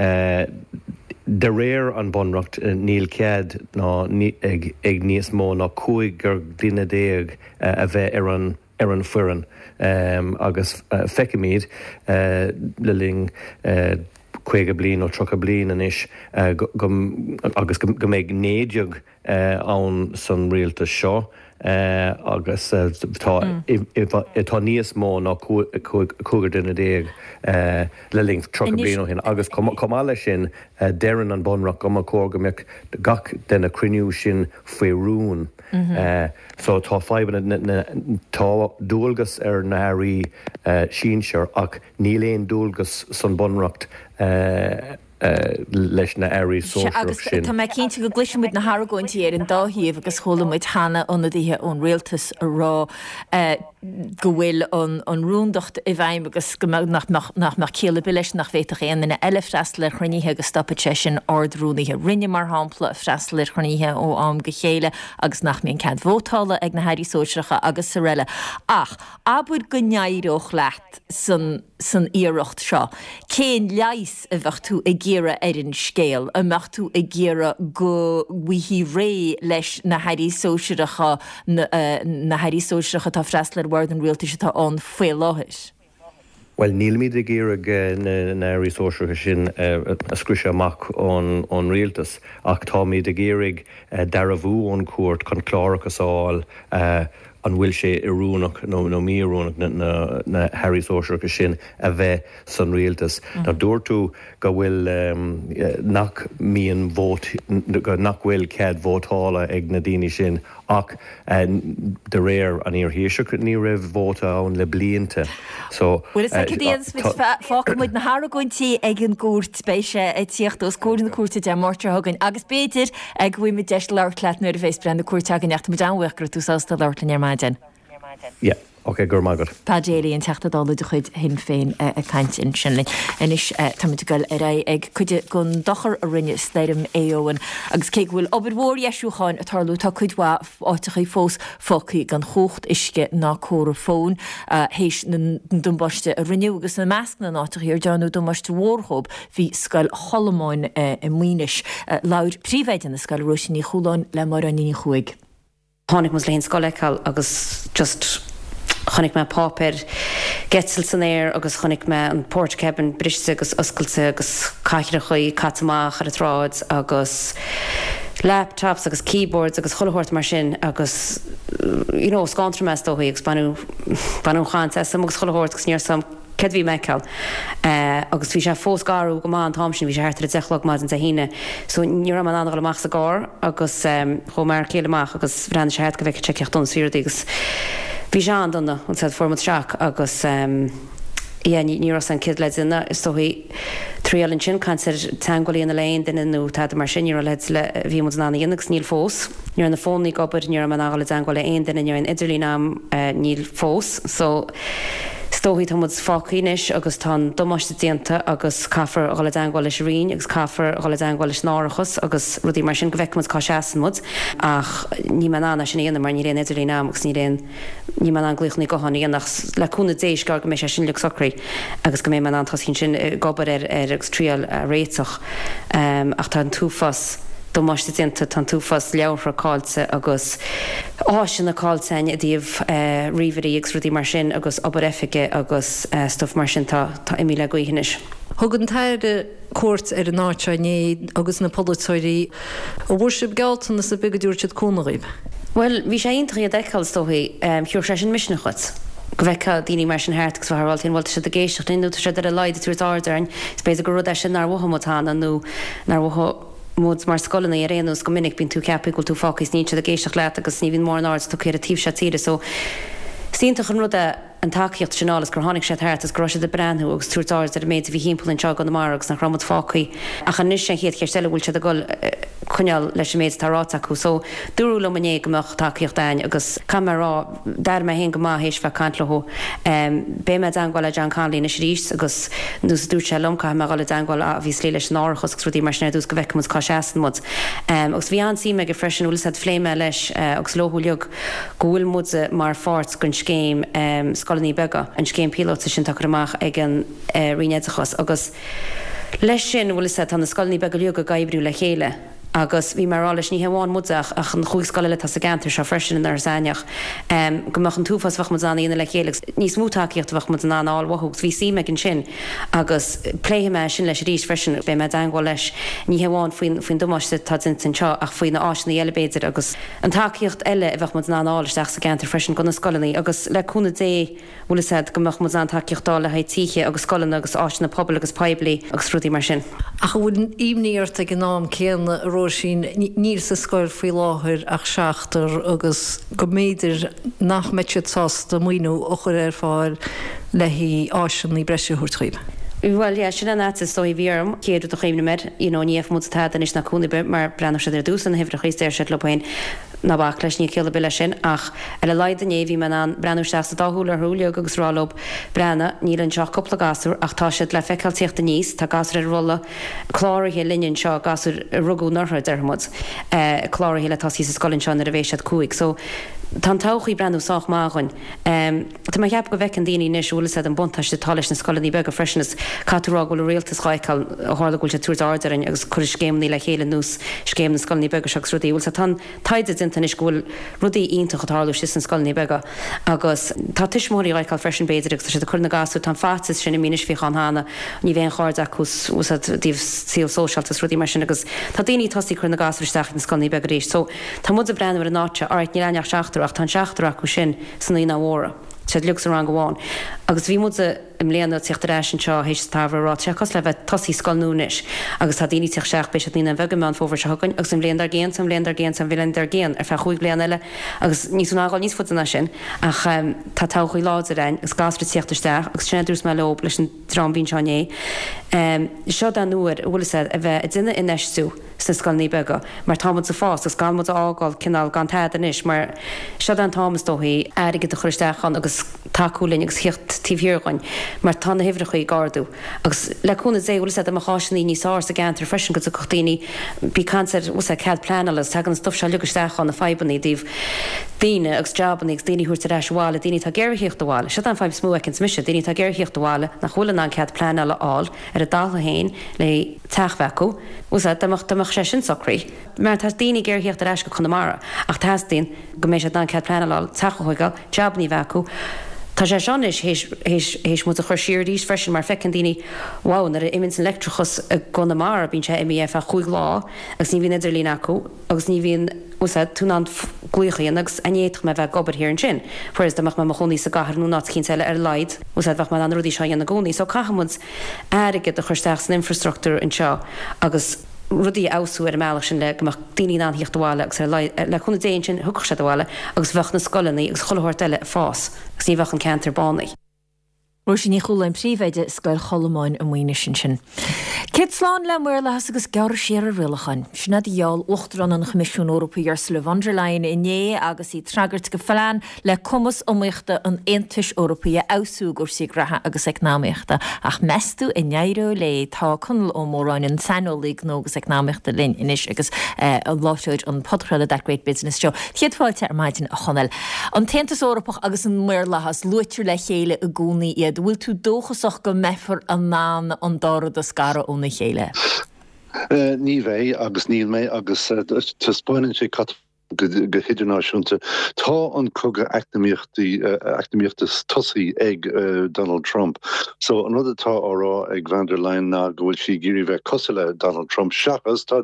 de réir an bunreacht níl cead ná ag níos mó ná cúig gur duine déag a bheith ar an ar an furan agus feicimíad le ling chuige blian ó trocha blian anis agus go méid néideag ann san rialtas seo agus tá níos mó ná cúgur duine déag le ling trocha blian ó hin agus comáile sin dean an bunreacht go cógameach gach denna cruniú sin faoirún. So tá faibanna tá dúilgas ar na airí síseir ach níl éon dúilgas san bunreacht leis na airí sóisireach sin. Tá mé cinnte go gluisiid na Hargóintí ar an dáhíomh agus cholamid hena óna dtíthe ón réaltas a rá go bhfuil an rúndacht i bhaim agus nach mar céala bilis nach bhéach éana na eile freistal chroníthe agus stoppaite sin ardrúníthe rinne mar hápla freistal chroníthe ó am go chéile agus nach míon cead bhótála ag na hairí sóisireacha agus sa réile. Ach abúd go neairóch leat san íireacht seo. Cén leis a bheith tú ag géire ar an scéal a meach tú ag géire go bhuihí ré leis na hairí sóisireacha na hairí sóisireacha tá freistal ar an rialtas tá an foiil láthir. Well, níl míad a géireg na airí sóisireacha sin a scriise amach ón rialtas ach tá míad a géireg dar a bhú ón cuairt chun chlárachas áil an bhfuil sé iúnach nó nó míúnach na hairí sóisireacha sin a bheith san rialtas. Ná dúirtú go bhfuil nach míon bhót nach bhfuil cead bhótála ag na daoine sin ach de réir an íorhíiseach ní raibh bhóta ann le blianta. So Bhfuil is cedíans fácamid na Hargóintí ag an gúirt spéise é tíocht os cóir na cuairte de mórte hagann agus béidir ag bhfuil me deis leirlaat nuair a bhééis brenn na cuairte agan neachta mu anhaachgur tú sásta leirlainn ar maidin. Yeah. Ok, gur mágad. Padéirí an teachtadála do chuid hin féin a caiint in sinlinn. Inis táid goil ar é ag chuide gon dochar a rinne sléirim éohan agus cé bhfuil obair mhór eisiúcháin a tarlú tá chuidhá áitichaí fós focaí gan chocht isce ná córa fón hééis dumbáiste a rinneú agus na measc na áitichaí ar deanú dumáiste mhórthób hí scail cholamáin i muoinis lair príomhhéid na scail roisiní choúláin le mar aní chuig. Tháinig mus léon scoileáil agus just chonig me pápir getsel san éir agus chonig me an Portcabin briste agus oscailte agus caiire chuí catamach ar a ráid agus laptops agus keyboards agus chohort mar sin agus you know scantra me dóí agus banú banúchan sam agus chohort agus níor sam cedhí meáil agus bhí sé fós garú go má an tám sin bhí sé hartar a deachlog má an a híine, so níor am an anach sa gár agus chomar céileach agus brenn sé go bheith teceochtún siúr agus bhí seán donna an sa format seach agus ní an kid le inna is sohí tríalinn sin can teangolí na lein den nó tá mar sin ar le le bhí mu anna dionnagus níl fós. Níor an na fónnig gobar níor an ála teangolile aon den ar an idirlínam níl fós, so Stóhí tá fácíis agus tá domáiste déanta agus caafar rola dangáil rín agus caafar rola dangáil náchas agus rudí mar sin go bhheicmod cá seaanmod ach ní man anna sin éana mar ní réon idirlí ná agus ní réon ní man an gluchnaí gohanna nach leúna dééis gar go mé sé sin le socraí agus go mé man antas cinn sin gobar ar ar agus tríal réiteach ach tá an túfas do máiste dinta tan túfas leabhar cáilte agus áis na cáiltein a díomh riomhí agus rudí mar sin agus obarefiige agus stuff mar sin tá imí le goihinis. Thugann taire cuat ar an áitsené agus na polúirí ó bhhuiir sib gealtain sa begadúirtead cónaíb. Well, bhí sé intraí a deáiltóí thiúr sé sin misna chut. Go bheitcha daoine mar sin háirtas bhil tín bhilta se a géisiocht inú sé ar a leid túir ádain, spéidir go rud sin nar bhthamátána nó nar bhtha mód mar scolanna a réanús go minic bín tú ceappa go tú fágus ní a géisioach leat agus ní bhín mór áir tú chéir a tíb se tíre so síntaach an rud an takeíocht sinnálas gur tháinig sé thtas gro de brandú agus túirtáir ar méid bhí hímpelinn seo an margus nach ramad fácaí a chu nu sé chéad chéir stelle bhúil se a goil chuneal leis méid tarráta acu so dúrú le mané goach takeíocht dain agus camerará dar me hen go má hééis fe cantlethú bé me angáil a John Conley na rís agus nús dúr se lomcha me gáil angáil a bhís lé leis náchas trúdí mar snéús go bheicmú cá seaan mud. agus bhí ansí me go freisin úlas fléime leis agus lóthúliog gohfuil mude mar fát gunn scéim scoilní bega an scéim pilóta sin take amach ag an rinéidechas agus leis sin bhfuil sé an na scoilní bega liú go gaibrú le chéile. agus bhí marrális ní heháin muach ach an chuig scoile a gantar se freisin ar saineach gomach an túfas bfach an íana le chéleg níos mútaíocht bfach mu an áilhaúcht hí sí me an sin agus léime sin leis rís freisin be me daháil leis ní heháin faoin faoin domáiste tá sin seo ach faoin na áisna eilebéidir agus an takeíocht eile a bfach mu an ális ach sa gantar freisin gona scoilení agus leúna dé bhla sé gomach mu an takeíochtá le hatíe agus scolan agus áisna pobl agus peblií agus frúdí mar sin. A bhfuil imníart ag gnám céanna sin níl sa scoil faoi láthir ach seachtar agus go méidir nach meite tásta muoinú ó chur ar fáil lehí áisian í breisiúthtíib. Well, yeah, sin an átas dó bhíarm céadú do chéimna mer í níomh mútá is na cúnabe mar brenn se dúsan hefir chuéis déir se lepain na bach leis ní céile bile sin ach ar le leid an éhí man an brenn seasta dáthúla rúla agus rálob brena níl an seach coppla gasú ach tá siad le feicaltíocht a níos tá gasar ar rolla chláirhé linn seo gasú rugú northa dermod chláirhé le tasí sa scolinn seán ar a bhééis cuaig so tá táchaí brenn sách mágan. Tá mai cheap go bheith an daoine nisúla an buntaiste talis na scoilní bega freisinnas catúrá goil réaltas chaáil a hálagúil se túirdádarin agus chuir scéimní le chéile nús scéim na scoilní bega seach rudíúil sa tan taide dinta is ghfuil rudí ionintach atáú si an scoilní bega agus tá tuismóí áil freisin beidir agus sé chuna gasú tan fatas sinna mínis fi an hána ní bhéon cháir acus díh síl sósealtas rudí mar sin agus tá daoine tosí chuna gasúisteach na scoilní bega rééis so tá mud a brenn ar an náte áit ní leneach seachtar ach tan seachtar acu sin san í náhra. sé lugus an goháin. Agus bhí mu im léanana tíochttaréis an seo hééis táhrá teachchas le bheith tosí scoilnúnis agus tá daoine tíoch seach béis ní an bhegamán fóhar se hagann agus sem léondar géan sam léondar géan sam bhléondar géan ar fe chuig léan eile agus níos nágáil níos funa sin ach tá táchaí láidir agus gasra tíochttasteach agus sinna dús me lob leis an drambín seané. Seo an nuair bhfuil a bheith duine inéisú sa scoilní bega mar támad sa fás agus gan mud ágáil cinál gan taidanis mar seo an Thomas dóthaí airige de chuiristechan agus takeúlinn agus chiocht tíhhiúáin mar tána hifricha í gardú. agus leúna é bhfuil a chaisinaí níos á a gantar freisin go a chotíine bí cancer ús a cead planalas te an stop se lugusteachán na febanní díh daine agus jobban ag daoine chuirta reisháile, daoine tá geirhíocht bháile, se an feim smú an smise, daoine tá geirhíocht bháile nach chulann an cead planala áil ar a dalha héin le teachheú ús amach sé sin socrí. Mar tá daoine geirhíocht a reis go chunamara ach tá daon go mééis an cead planala techahuiáil jobní bheú. Tá sé seanis hééis mu a chuir siir díos freisin mar fecin daoine bháin ar iminn san letrachas a gona mar bín sé M F a chuig lá agus ní bhíon idir lín acu agus ní bhíon úsad tú an gluchaíon agus anéach me bheith gobar hir an sin. Fuirs deach me mo choní sa gahar nú ná cin eile ar leid úsad bheith me an rudí seo an na gcónaí, so caihamid airige a chuirteach san infrastruktúr an seo agus rudí ausú ar meach sin le goach daoine an hiochtháile agus le chuna déon sin thuch se bháile agus bheh na scoilení agus chohairt eile fás agus ní bheh an cantar bannaí. Ro sin ní chola an príomhide scoil cholamáin a muoine sin sin. Kit sláán le muir le agus gar séar a rilachan. Sinna dheall ochtarrán an Comisiún Eorpaí Ursula von der Leyen iné agus í tragart go fallán le cumas óíochta an Aontais Eorpaí ausú gur sí gratha agus eagnáíochta ach meú i neirú le tá chunal ó mórráin an sanolíigh nó agus eagnáíochta lin inis agus an láisiid an podchreile that Great Business Show. Chiadháilte ar maidin a chonel. An Taontas Eorpach agus an muir lehas luitir le chéile a gúnaí iad bhfuil tú dóchasach go mefar an ná an dara a scara óna chéile. Ní bheith agus níl mé agus tá spáinn sé cat go hidirnáisiúnta tá an coga actamíochtas tosaí ag Donald Trump. So an rud atá árá ag Van der Leyen ná go bhfuil si géirí bheith cosile Donald Trump seachas tá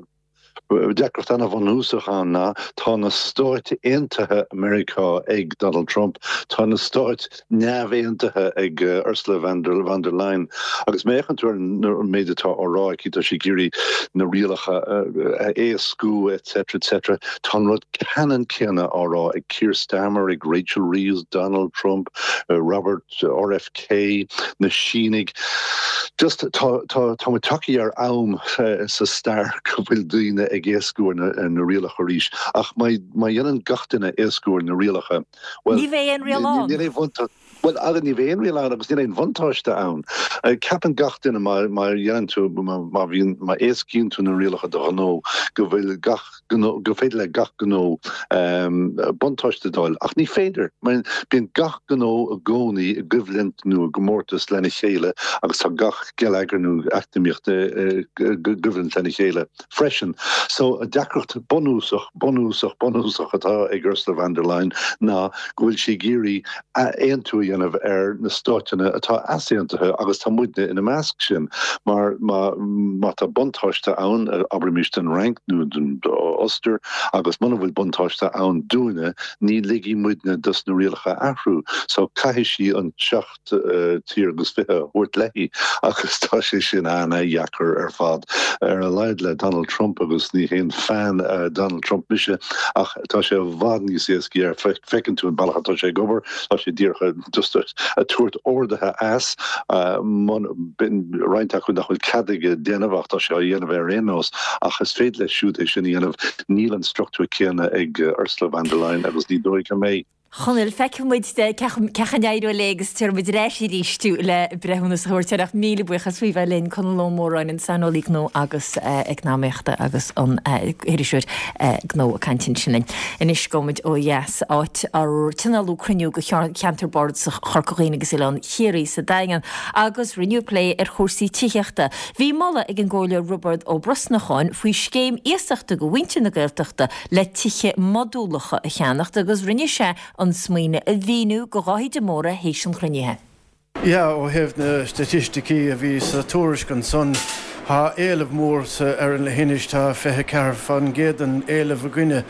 Deacht anna van úsach an ná tá na stáit éantathe Amerika ag Donald Trump, tá na stáit neamhéantathe ag uh, Ursula van der, van der Leyen. Agus méchanúir méidetá árá ítá si géirí na rialacha uh, éascú, et cetera, et cetera. Tá rud canan céanna árá ag Keir Starmer, ag Rachel Reeves, Donald Trump, uh, Robert uh, R F K, na Sínig. Just tá taí ar am uh, sa star go bhfuil duine ag éascúir na, na rialacha ríis. Ach mai dhéanaan gachtainna éascúir na rialacha. Well, ní bheith an rialán. Well, agan ní bhéon rialán agus ní bhaintáiste ann. Ceapan gachtainna mar dhéanaan tú má bhíon má éascíonn tú na rialacha do ghnó go bhfuil gach go féidir le gach gnó buntáiste dáil. Ach ní féidir. Bíon gach gnó a gcónaí a gobhlint nó a gomórtas lena chéile agus tá gach gealagarnú achtamíochta gobhlint lena chéile freisin. So a deacracht bonúsach, bonúsach, bonúsach atá ag Ursula van der Leyen ná gohfuil si géirí éon tú dhéanamh ar na stáiteanna atá asíontathe agus tá muidne ina measc sin mar má tá buntáiste ann abrimiist an rank nó den Oster agus mana bhfuil buntáiste ann dúine ní ligí muidne dus na rialacha ahrú. So caithfidh sí an seacht tír agus fithe uirt leihí agus tá sé sin anna dhheacair ar fad ar a leid le Donald Trump agus ní hén fan uh, Donald Trump mise ach tá sé bhhad níos éascí ar fecinn tú an bailach tá sé gobar tá sé díorcha just a tuairt ordathe as uh, man bin reinteach chun nachfuil cadige déanamh tá sé a dhéanamh ar rénos ach is féad le siút é sin dhéanamh níl an struchtú céanna ag uh, Ursula van der Leyen agus ní dóigh mé. Chonil fecmuid cechan éú légus tuir bud réisi ríistú le brehúnas thuirteach míle buchas fao bheith linn chun lomóráin an sanolí nó agus agnáméachta agus an éiriisiúir gó a cantin sinnain. Inis gomid ó yes áit ar tunalú cruniú go cheantarboard sa chorcoíine agus Ián chéirí sa dagan agus Renewplay ar chósaí tíochta. Bhí mala ag an ggóile Robert ó Brosnacháin faoi scéim éasachta go bhainte na gailteachta le tiche modúlacha a cheannachta agus rinne sé an smaoine a bhíú go gáí de móra hééis an chrunithe. Ja, ó heh na statisticí a bhí sa tuairis gan son há éileh mór ar an lehinis tá fethe cear fan géad an éileh a gcuine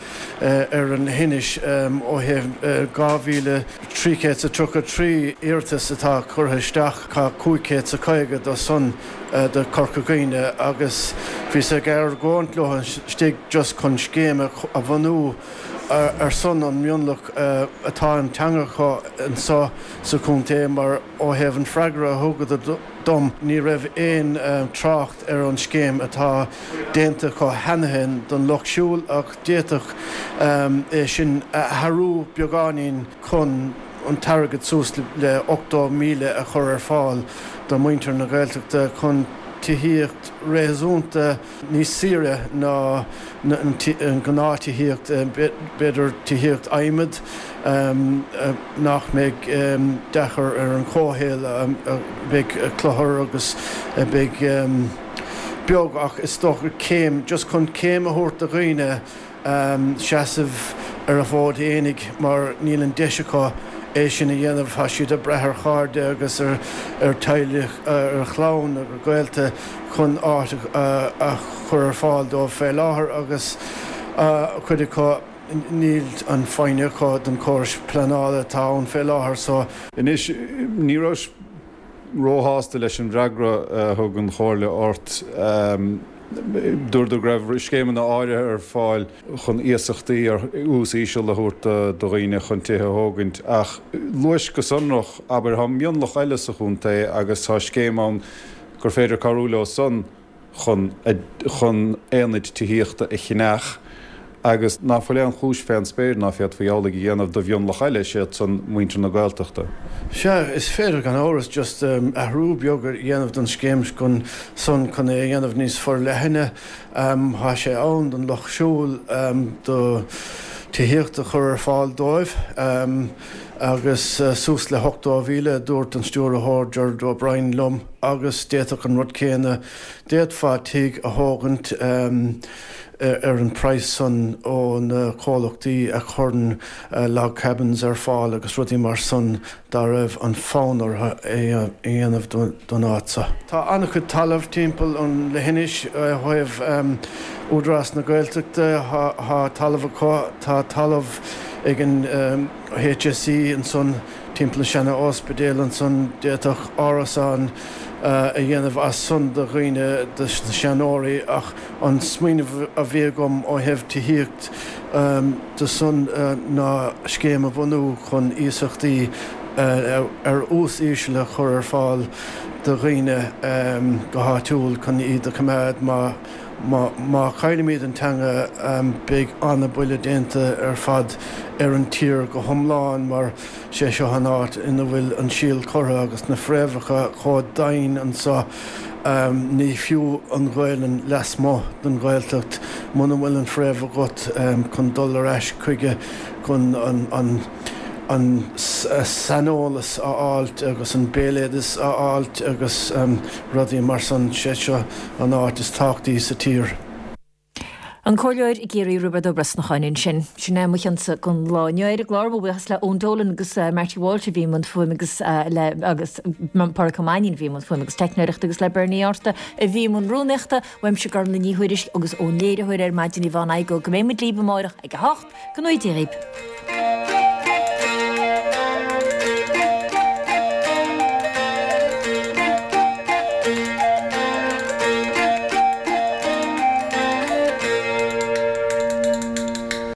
ar an hinis ó heh gáhíle trícé a tro a trí irtas atá chutha cá cúicé a caiige do son de corcaghine agus bhí a gar gáint lehan stig just chun scéime a bhanú ar son an mionlach atá an teangacha an sa sa chunté mar ó heh an freigra a thugad a dom ní raibh éon trácht ar an scéim atá déanta chu henathain don lochsúil ach déach é sin Harú beagáín chun an targad sús le ochtó míle a chur ar fáil do muintear na Gaeltachta chun tíhíocht réasúnta níos sire ná an gnátíhíocht beidir tíhíocht aimiid nach méid dechar ar an cóhéil big clothir agus big beag ach is doch céim just chun céim a thuirt a roiine seasamh ar a bhád éananig mar níl an deisiá é sin a dhéanamh ha siad a brethir cháde agus ar ar tailich ar chlán ar gailte chun áit a chur ar fáil dó fé láthair agus chuidir níl an fáine chu don córs planála tá an fé láthair so. Inis níros róháasta leis an dreagra thug an chóirle ort dúir do greibh scéman na áire ar fáil chun íasachtaí ar ús íseal le thuirta do dhaoine chun tithe thógaint ach luis go sonrach aber ha mionlach eile sa chunta agus tá scéimán gur féidir carúla ó son chun chun éanaid tíhíochta i chineach agus ná fáil an chúis féin spéir ná fiad faála dhéanamh do bhionlach eile siad san muintear na Gaeltachta. Se is féidir gan áras just um, a hrú beagar dhéanamh don scéims gon son chun é dhéanamh níos for lehinne um, há sé ann don lochsúil um, do tíhíochta chur ar fáil dóibh um, agus uh, sús le hochtá bhíle dúirt an stúr a háidir do Brian Lum agus déach an rud céine déad fátíigh a hágant um, ar an price son ó na cólachtaí a chun log cabins ar fáil agus rudí mar son dá raibh an fánar é aanamh don ása. Tá anna chu talamh timppel an lehinis chuibh údras na Gaeltachta há talamh aá tá talamh ag an H S C an son timppla sena ospedéal an son déach árasán a dhéanamh as sun de roioine de seanóirí ach an smaoineh a bhí gom ó hebh tííocht de sun ná scéim a bhhanú chun ísachtaí ar ús ísle chur ar fáil de roioine go háitiúil chun iad a cumad má má chailimíad an teanga um, big anna buile déanta ar fad ar an tír go thomláin mar sé seo an áit ina bhfuil an síl chora agus na fréimhreacha chá dain an sa um, ní fiú an ghailen les má den Gaeltacht muna bhfuil an fréimh got um, chun dul ar eis chuige chun an, an an sanolalas a áilt agus an béléidir a áilt agus um, rudí mar san sé seo an áit is táchtaí sa tír. An choir i géirí rubad obras na chainin sin sin muchansa gon láneir a glár bhchas le óndólan agus Marty Walsh bhí man fuim agus le agus parcamáin bhí man fuim agus techneireachta agus le Berníarta a bhí man rúnechta bhaim se gar na níhuiiris agus ónéirehuiir ar maidin í bhán go go mé mu líbe máireach ag a hacht go nóid í rib.